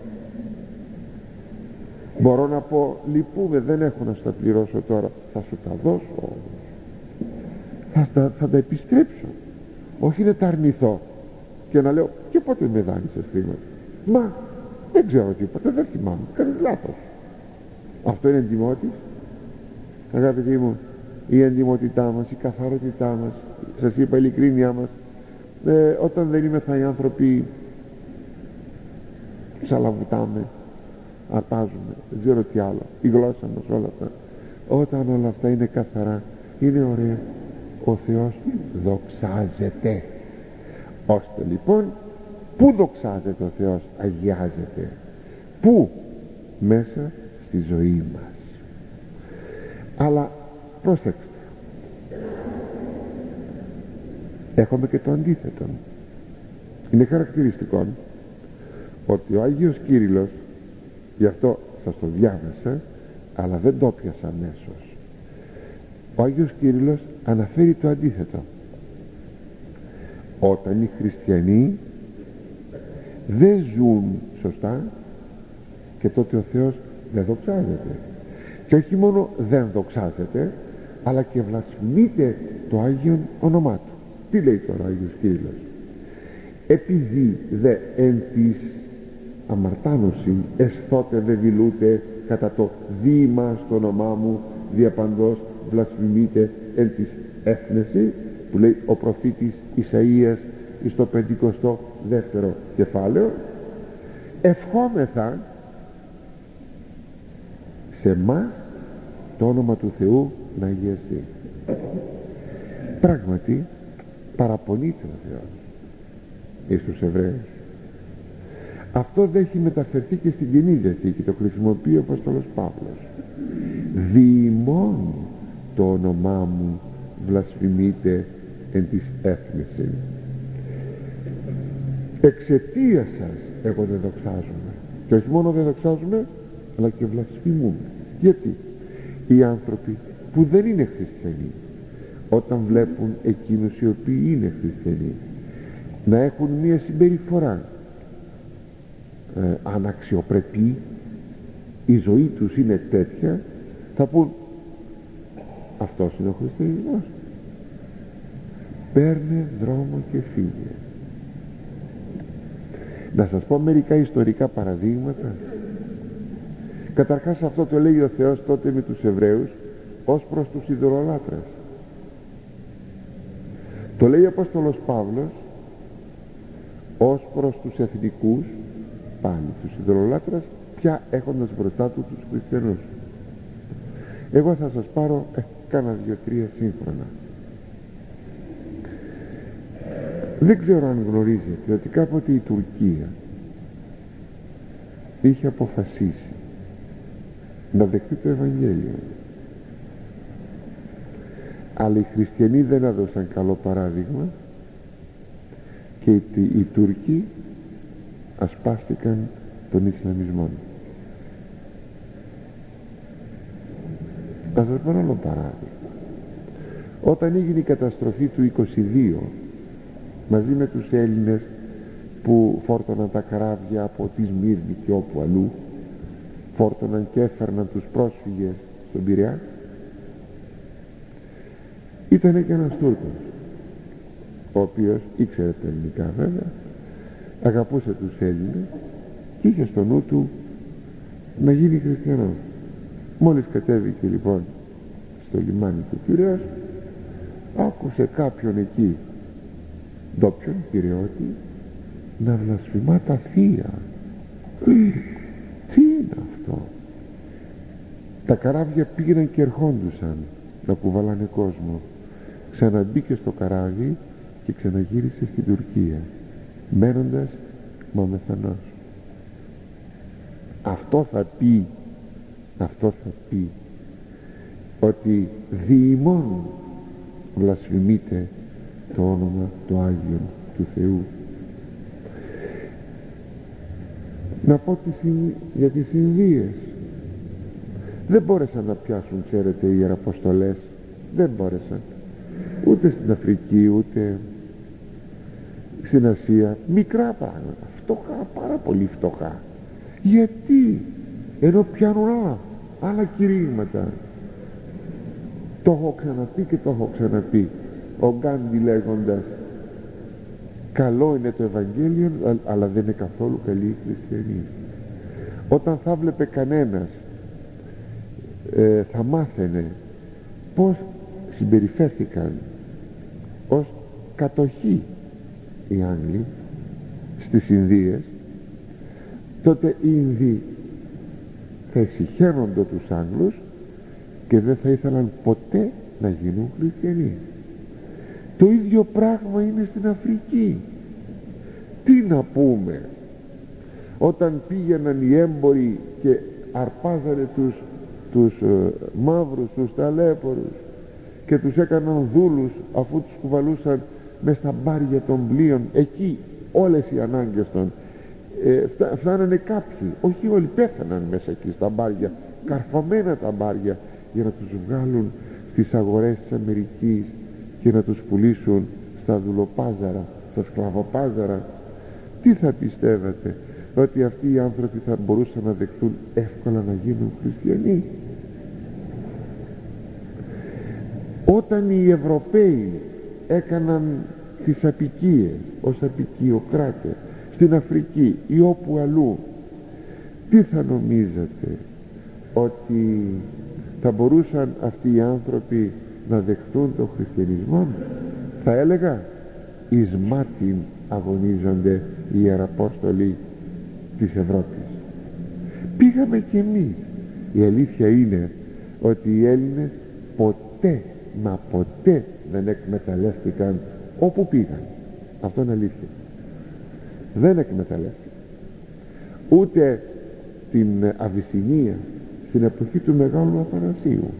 Μπορώ να πω λυπούμε, δεν έχω να στα πληρώσω τώρα, θα σου τα δώσω, θα τα, θα τα επιστρέψω, όχι να τα αρνηθώ και να λέω και πότε με δάνεισες χρήματα, μα δεν ξέρω τίποτα, δεν θυμάμαι, κάνεις λάθος. Αυτό είναι εντιμότης, αγαπητοί μου? Η εντιμότητά μας, η καθαρότητά μας, σας είπα, η ειλικρίνειά μας, ε, όταν δεν είμεθα οι άνθρωποι ψαλαβουτάμε, αρπάζουμε, δεν ξέρω τι άλλο, η γλώσσα μας, όλα αυτά, όταν όλα αυτά είναι καθαρά, είναι ωραία, ο Θεός δοξάζεται. Ώστε λοιπόν, πού δοξάζεται ο Θεός? Αγιάζεται. Πού? Μέσα στη ζωή μας. Αλλά πρόσεξτε, έχουμε και το αντίθετο. Είναι χαρακτηριστικό ότι ο Άγιος Κύριλλος, γι' αυτό σας το διάβασα, αλλά δεν το πιάσα αμέσως, ο Άγιος Κύριλλος αναφέρει το αντίθετο. Όταν οι χριστιανοί δεν ζουν σωστά, και τότε ο Θεός δεν δοξάζεται. Και όχι μόνο δεν δοξάζεται, αλλά και βλασφημείται το Άγιον όνομά του. Τι λέει τώρα ο Άγιος Κύριλλος? Επειδή δε εν της αμαρτάνωση εσθότε δε δηλούτε κατά το δήμα στο όνομά μου, διαπαντός βλασφημείτε εν της έθνεση, που λέει ο προφήτης Ισαΐας στο πεντηκοστό δεύτερο κεφάλαιο, ευχόμεθα σε μας το όνομα του Θεού να αγιαστεί. Πράγματι παραπονείται ο Θεός εις τους Εβραίους. Αυτό δεν έχει μεταφερθεί και στην Καινή Διαθήκη, το χρησιμοποιεί ο Απόστολος Παύλος. Διημών το όνομά μου βλασφημείτε εν της έθνηση. Εξαιτίας σας εγώ δεν δοξάζομαι. Και όχι μόνο δεν δοξάζουμε, αλλά και βλασφημούμε. Γιατί οι άνθρωποι που δεν είναι χριστιανοί, όταν βλέπουν εκείνους οι οποίοι είναι χριστιανοί να έχουν μία συμπεριφορά ε, αναξιοπρεπή, η ζωή τους είναι τέτοια, θα πούν αυτός είναι ο χριστιανισμός, παίρνε δρόμο και φύγε. Να σας πω μερικά ιστορικά παραδείγματα. Καταρχάς αυτό το λέει ο Θεός τότε με τους Εβραίους ως προς τους ειδωλολάτρες. Το λέει ο Απόστολος Παύλος ως προς τους εθνικούς, πάλι τους ειδωλολάτρες, πια έχοντας μπροστά του τους χριστιανούς. Εγώ θα σας πάρω ε, κάνα δύο-τρία σύγχρονα. Δεν ξέρω αν γνωρίζετε ότι κάποτε η Τουρκία είχε αποφασίσει να δεχτεί το Ευαγγέλιο, αλλά οι χριστιανοί δεν έδωσαν καλό παράδειγμα και οι, οι Τούρκοι ασπάστηκαν τον Ισλαμισμό. Να σας πω ένα άλλο παράδειγμα. Όταν έγινε η καταστροφή του είκοσι δύο, μαζί με τους Έλληνες που φόρτωναν τα καράβια από τη Σμύρνη και όπου αλλού, φόρτωναν και έφερναν τους πρόσφυγες στον Πειραιά, ήταν και ένας Τούρκος, ο οποίος ήξερε τα ελληνικά βέβαια, αγαπούσε τους Έλληνες και είχε στο νου του να γίνει χριστιανός. Μόλις κατέβηκε λοιπόν στο λιμάνι του Πειραιώς, άκουσε κάποιον εκεί, ντόπιον Πειραιώτη, να βλασφημά τα θεία. Τι είναι αυτό? Τα καράβια πήγαιναν και ερχόντουσαν να κουβαλάνε κόσμο. Ξαναμπήκε στο καράβι και ξαναγύρισε στην Τουρκία, μένοντας μαμεθανός. Αυτό θα πει αυτό θα πει ότι διημών βλασφημείται το όνομα το Άγιον του Θεού. Να πω για τις Ινδίες. Δεν μπόρεσαν να πιάσουν, ξέρετε, οι Ιεραποστολές, δεν μπόρεσαν ούτε στην Αφρική ούτε στην Ασία. Μικρά πράγματα, φτωχά, πάρα πολύ φτωχά. Γιατί? Ενώ πιάνουν άλλα άλλα κηρύγματα. Το έχω ξαναπεί και το έχω ξαναπεί. Ο Γκάντι λέγοντας καλό είναι το Ευαγγέλιο, αλλά δεν είναι καθόλου καλή η χριστιανή. Όταν θα βλέπε κανένας ε, θα μάθαινε πως συμπεριφέρθηκαν ως κατοχή οι Άγγλοι στις Ινδίες, τότε οι Ινδοί θα εσυχαίνονται τους Άγγλους και δεν θα ήθελαν ποτέ να γίνουν χριστιανοί. Το ίδιο πράγμα είναι στην Αφρική. Τι να πούμε, όταν πήγαιναν οι έμποροι και αρπάζανε τους, τους ε, μαύρους, τους ταλέπορους και τους έκαναν δούλους, αφού τους κουβαλούσαν μες στα μπάρια των πλοίων, εκεί όλες οι ανάγκες των ε, φτά, φτάνανε κάποιοι, όχι όλοι, πέθαναν μέσα εκεί στα μπάρια, καρφωμένα τα μπάρια, για να τους βγάλουν στις αγορές της Αμερικής και να τους πουλήσουν στα δουλοπάζαρα, στα σκλαβοπάζαρα. Τι θα πιστεύετε, ότι αυτοί οι άνθρωποι θα μπορούσαν να δεχτούν εύκολα να γίνουν χριστιανοί? Όταν οι Ευρωπαίοι έκαναν τις απικίες ως απικιοκράτες στην Αφρική ή όπου αλλού, τι θα νομίζετε, ότι θα μπορούσαν αυτοί οι άνθρωποι να δεχτούν τον χριστιανισμό? Θα έλεγα, εις μάτιν αγωνίζονται οι Ιεραπόστολοι της Ευρώπης. Πήγαμε κι εμείς. Η αλήθεια είναι ότι οι Έλληνες ποτέ μα ποτέ δεν εκμεταλλεύτηκαν όπου πήγαν. Αυτό είναι αλήθεια. Δεν εκμεταλλεύτηκαν ούτε την Αβυσσινία στην εποχή του Μεγάλου Αθανασίου,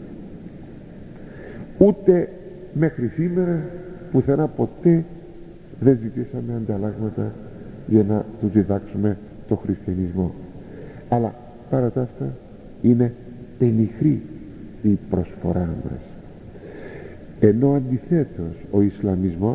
ούτε μέχρι σήμερα πουθενά ποτέ δεν ζητήσαμε ανταλλάγματα για να του διδάξουμε το χριστιανισμό. Αλλά παρά τα αυτά είναι πενιχρή η προσφορά μας, ενώ αντιθέτως ο Ισλαμισμός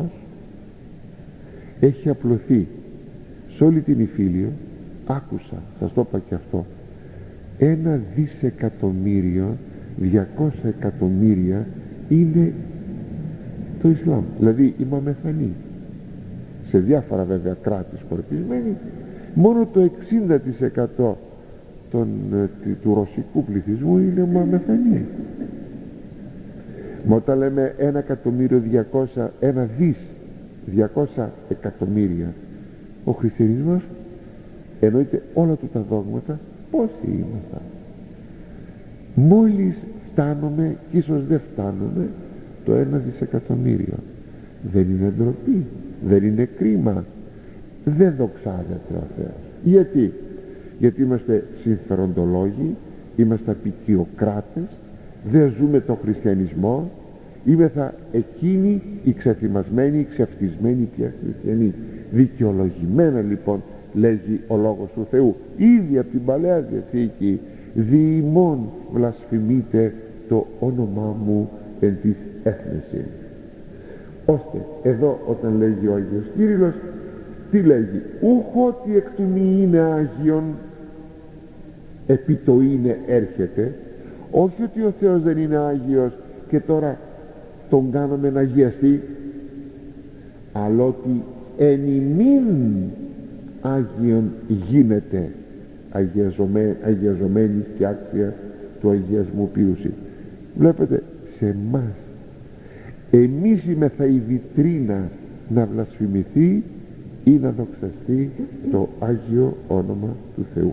έχει απλωθεί σε όλη την Ιφίλιο. Άκουσα, σας το είπα και αυτό, ένα δισεκατομμύριο, διακόσια εκατομμύρια είναι το Ισλάμ, δηλαδή οι Μαμεθανοί. Σε διάφορα βέβαια κράτη σκορπισμένοι, μόνο το εξήντα τοις εκατό των, του ρωσικού πληθυσμού είναι Μαμεθανοί. Μα όταν λέμε ένα εκατομμύριο διακόσια, ένα δις διακόσια εκατομμύρια, ο χριστιανισμός εννοείται όλα του τα δόγματα. Πόσοι ήμασταν? Μόλις φτάνουμε, και ίσως δεν φτάνουμε, το ένα δισεκατομμύριο. Δεν είναι ντροπή, δεν είναι κρίμα, δεν δοξάζεται ο Θεός? Γιατί? Γιατί είμαστε συμφεροντολόγοι, είμαστε απικιοκράτες, δεν ζούμε το χριστιανισμό, είμεθα εκείνοι οι ξεθυμασμένοι, οι ξεφτισμένοι πια χριστιανοί. Δικαιολογημένα λοιπόν λέγει ο Λόγος του Θεού ήδη από την Παλαιά Διαθήκη, δι' ημών βλασφημείτε το όνομά μου εν της έθνεσιν. Ώστε εδώ όταν λέγει ο Άγιος Κύριλλος, τι λέγει? Ούχ ότι εκ του μη είναι Άγιον, επί το είναι έρχεται. Όχι ότι ο Θεός δεν είναι Άγιος και τώρα τον κάνουμε να αγιαστεί, αλλά ότι εν ημίν Άγιον γίνεται, αγιαζομέ, αγιαζομένης και άξια του αγιασμού ποιούση. Βλέπετε, σε εμάς, εμείς είμεθα η βιτρίνα να βλασφημηθεί ή να δοξαστεί το Άγιο όνομα του Θεού.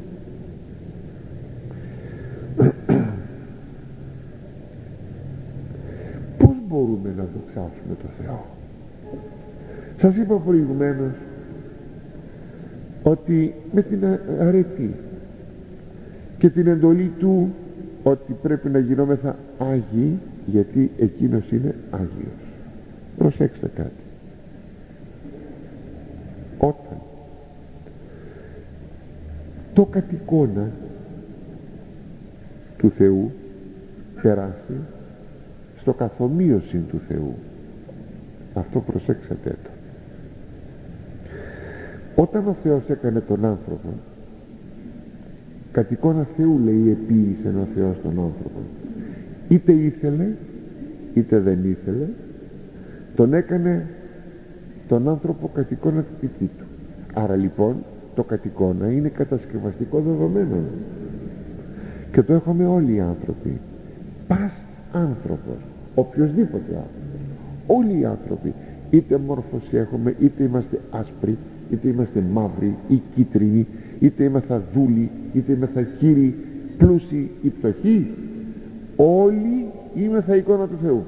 Πώς μπορούμε να δοξάσουμε το Θεό? Σας είπα προηγουμένως ότι με την αρετή και την εντολή του ότι πρέπει να γινόμεθα Άγιοι, γιατί εκείνος είναι Άγιος. Προσέξτε κάτι. Όταν το κατ' εικόνα του Θεού περάσει στο καθομοίωση του Θεού, αυτό προσέξατε το. Όταν ο Θεός έκανε τον άνθρωπο, κατ' εικόνα Θεού λέει επίησε ο Θεός τον άνθρωπο, είτε ήθελε είτε δεν ήθελε, τον έκανε τον άνθρωπο κατ' εικόνα τη δική του. Άρα λοιπόν το κατ' εικόνα είναι κατασκευαστικό δεδομένο και το έχουμε όλοι οι άνθρωποι. Πας άνθρωπος, οποιοσδήποτε άνθρωπος, όλοι οι άνθρωποι, είτε μόρφωση έχουμε, είτε είμαστε άσπροι, είτε είμαστε μαύροι ή κίτρινοι, είτε είμαστε δούλοι, είτε είμαστε χείροι, πλούσιοι ή πτωχοί, όλοι είμεθα εικόνα του Θεού.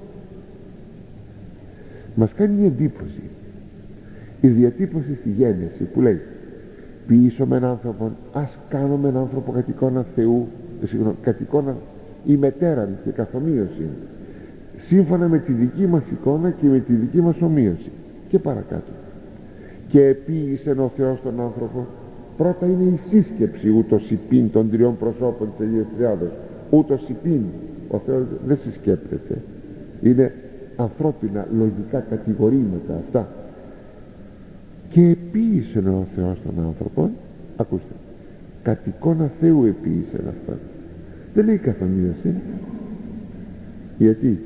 Μας κάνει εντύπωση η διατύπωση στη Γένεση που λέει ποιήσομεν άνθρωπον, ας κάνουμε έναν άνθρωπο κατ' εικόνα Θεού, συγγνώμη, κατ' εικόνα ημετέραν και καθομοίωση, σύμφωνα με τη δική μας εικόνα και με τη δική μας ομοίωση. Και παρακάτω, και επίησεν ο Θεός τον άνθρωπο. Πρώτα είναι η σύσκεψη ούτως υπήν των τριών προσώπων της Αγίας Τριάδος. Ούτως υπήν, ο Θεός δεν συσκέπτεται, είναι ανθρώπινα λογικά κατηγορήματα αυτά. Και επίησεν ο Θεός τον άνθρωπο, ακούστε, κατ' εικόνα Θεού επίησεν αυτόν. Δεν λέει καθομοίωση. Γιατί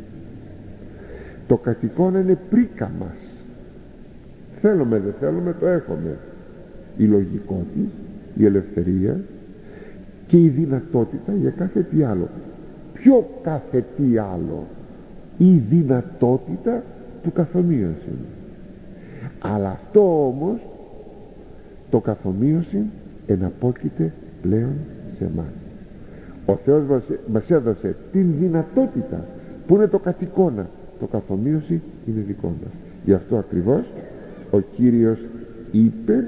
το κατ' εικόνα είναι πρίκα μας. Θέλουμε δεν θέλουμε, το έχουμε. Η λογικότητα, η ελευθερία και η δυνατότητα για κάθε τι άλλο. Ποιο κάθε τι άλλο? Η δυνατότητα του καθομοίωση. Αλλά αυτό όμως το καθομοίωση εναπόκειται πλέον σε εμάς. Ο Θεός μας, μας έδωσε την δυνατότητα που είναι το κατ' εικόνα. Το καθομοίωση είναι δικό μας. Γι' αυτό ακριβώς ο Κύριος είπε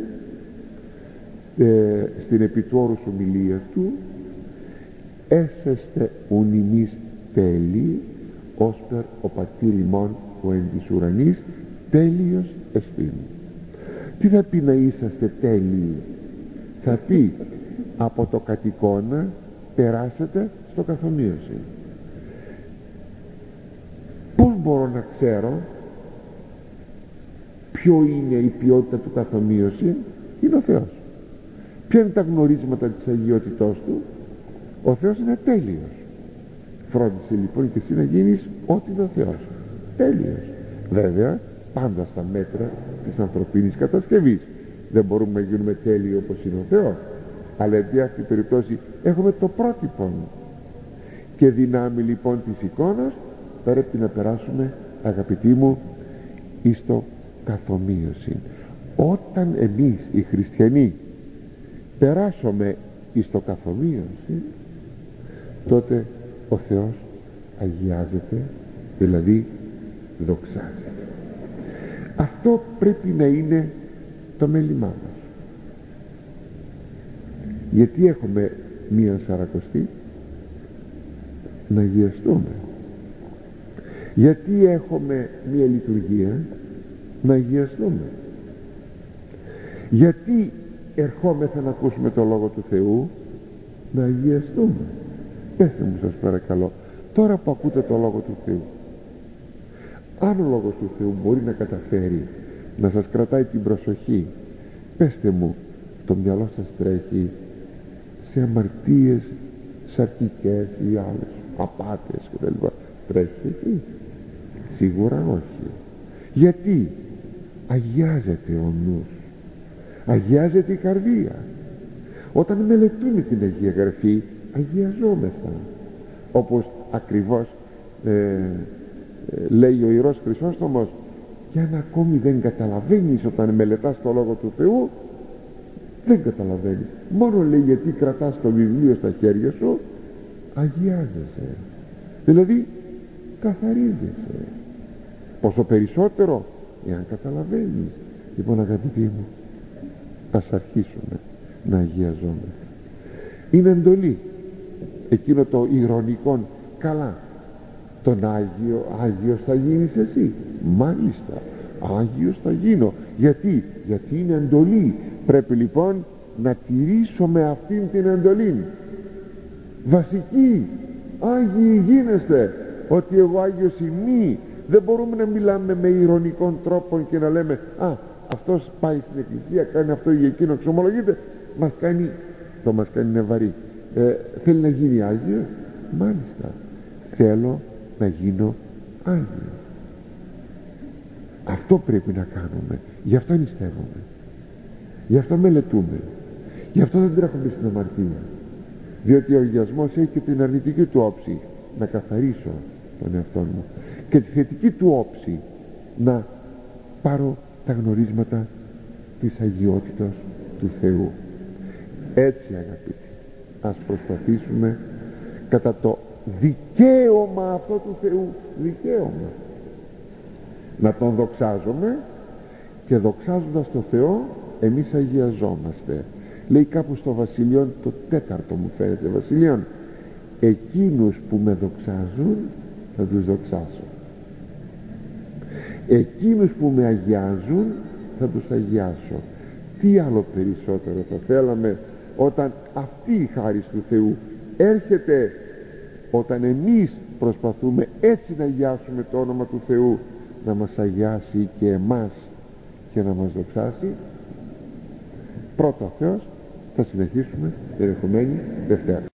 ε, στην επί του όρους ομιλία του, έσεστε ουν ημείς τέλειοι όσπερ ο πατήρ ημών ο εν της ουρανής τέλειος εστίν. Τι θα πει να είσαστε τέλειοι? Θα πει από το κατ' εικόνα περάσετε στο καθομοίωση. Πώς μπορώ να ξέρω ποιο είναι η ποιότητα του καθομοίωση? Είναι ο Θεός. Ποια είναι τα γνωρίσματα της αγιότητός του? Ο Θεός είναι τέλειος. Φρόντισε λοιπόν και εσύ να γίνεις ό,τι είναι ο Θεός, τέλειος. Βέβαια πάντα στα μέτρα της ανθρωπίνης κατασκευής. Δεν μπορούμε να γίνουμε τέλειοι όπως είναι ο Θεός, αλλά επί αυτή την περίπτωση έχουμε το πρότυπο. Και δυνάμει λοιπόν της εικόνας πρέπει να περάσουμε, αγαπητοί μου, εις το καθομοίωση. Όταν εμείς οι χριστιανοί περάσουμε εις το καθομοίωση, τότε ο Θεός αγιάζεται, δηλαδή δοξάζεται. Αυτό πρέπει να είναι το μέλημά μας. Γιατί έχουμε μία σαρακοστή? Να αγιαστούμε. Γιατί έχουμε μία λειτουργία? Να αγιαστούμε. Γιατί ερχόμεθα να ακούσουμε το Λόγο του Θεού? Να αγιαστούμε. Πέστε μου σας παρακαλώ, τώρα που ακούτε το Λόγο του Θεού, αν ο Λόγος του Θεού μπορεί να καταφέρει να σας κρατάει την προσοχή, πέστε μου, το μυαλό σας τρέχει σε αμαρτίες σαρκικές ή άλλες απάτες κτλ? Τρέχει εκεί? Σίγουρα όχι. Γιατί? Αγιάζεται ο νους, αγιάζεται η καρδία. Όταν μελετούμε την Αγία Γραφή αγιαζόμεθα, όπως ακριβώς ε, ε, λέει ο Ιερός Χρυσόστομος, και αν ακόμη δεν καταλαβαίνεις όταν μελετάς το Λόγο του Θεού, δεν καταλαβαίνεις, μόνο λέει γιατί κρατάς το βιβλίο στα χέρια σου, αγιάζεσαι, δηλαδή καθαρίζεσαι. Πόσο περισσότερο εάν καταλαβαίνεις. Λοιπόν αγαπητοί μου, ας αρχίσουμε να αγιαζόμαστε. Είναι εντολή. Εκείνο το ηρωνικό, καλά, τον Άγιο, Άγιος θα γίνεις εσύ. Μάλιστα, Άγιος θα γίνω. Γιατί? Γιατί είναι εντολή. Πρέπει λοιπόν να τηρήσουμε αυτήν την εντολή. Βασική, Άγιοι γίνεστε, ότι εγώ Άγιος ημί. Δεν μπορούμε να μιλάμε με ηρωνικών τρόπων και να λέμε, α, αυτός πάει στην εκκλησία, κάνει αυτό ή εκείνο, ξομολογείται, μας κάνει, το μας κάνει νευαρή. Ε, θέλει να γίνει Άγιος? Μάλιστα, θέλω να γίνω Άγιος. Αυτό πρέπει να κάνουμε. Γι' αυτό νηστεύουμε, γι' αυτό μελετούμε, γι' αυτό δεν τρέχουμε στην αμαρτία, διότι ο αγιασμός έχει και την αρνητική του όψη, να καθαρίσω τον εαυτό μου, και τη θετική του όψη, να πάρω τα γνωρίσματα της αγιότητας του Θεού. Έτσι αγαπητοί, ας προσπαθήσουμε κατά το δικαίωμα αυτό του Θεού, δικαίωμα να τον δοξάζουμε, και δοξάζοντας τον Θεό εμείς αγιαζόμαστε. Λέει κάπου στο Βασιλείον, το τέταρτο μου φαίνεται Βασιλείον, εκείνους που με δοξάζουν θα τους δοξάσω, εκείνους που με αγιάζουν θα τους αγιάσω. Τι άλλο περισσότερο θα θέλαμε όταν αυτή η χάρις του Θεού έρχεται, όταν εμείς προσπαθούμε έτσι να αγιάσουμε το όνομα του Θεού, να μας αγιάσει και εμάς και να μας δοξάσει. Πρώτα ο Θεός, θα συνεχίσουμε την ερχομένη Δευτέρα.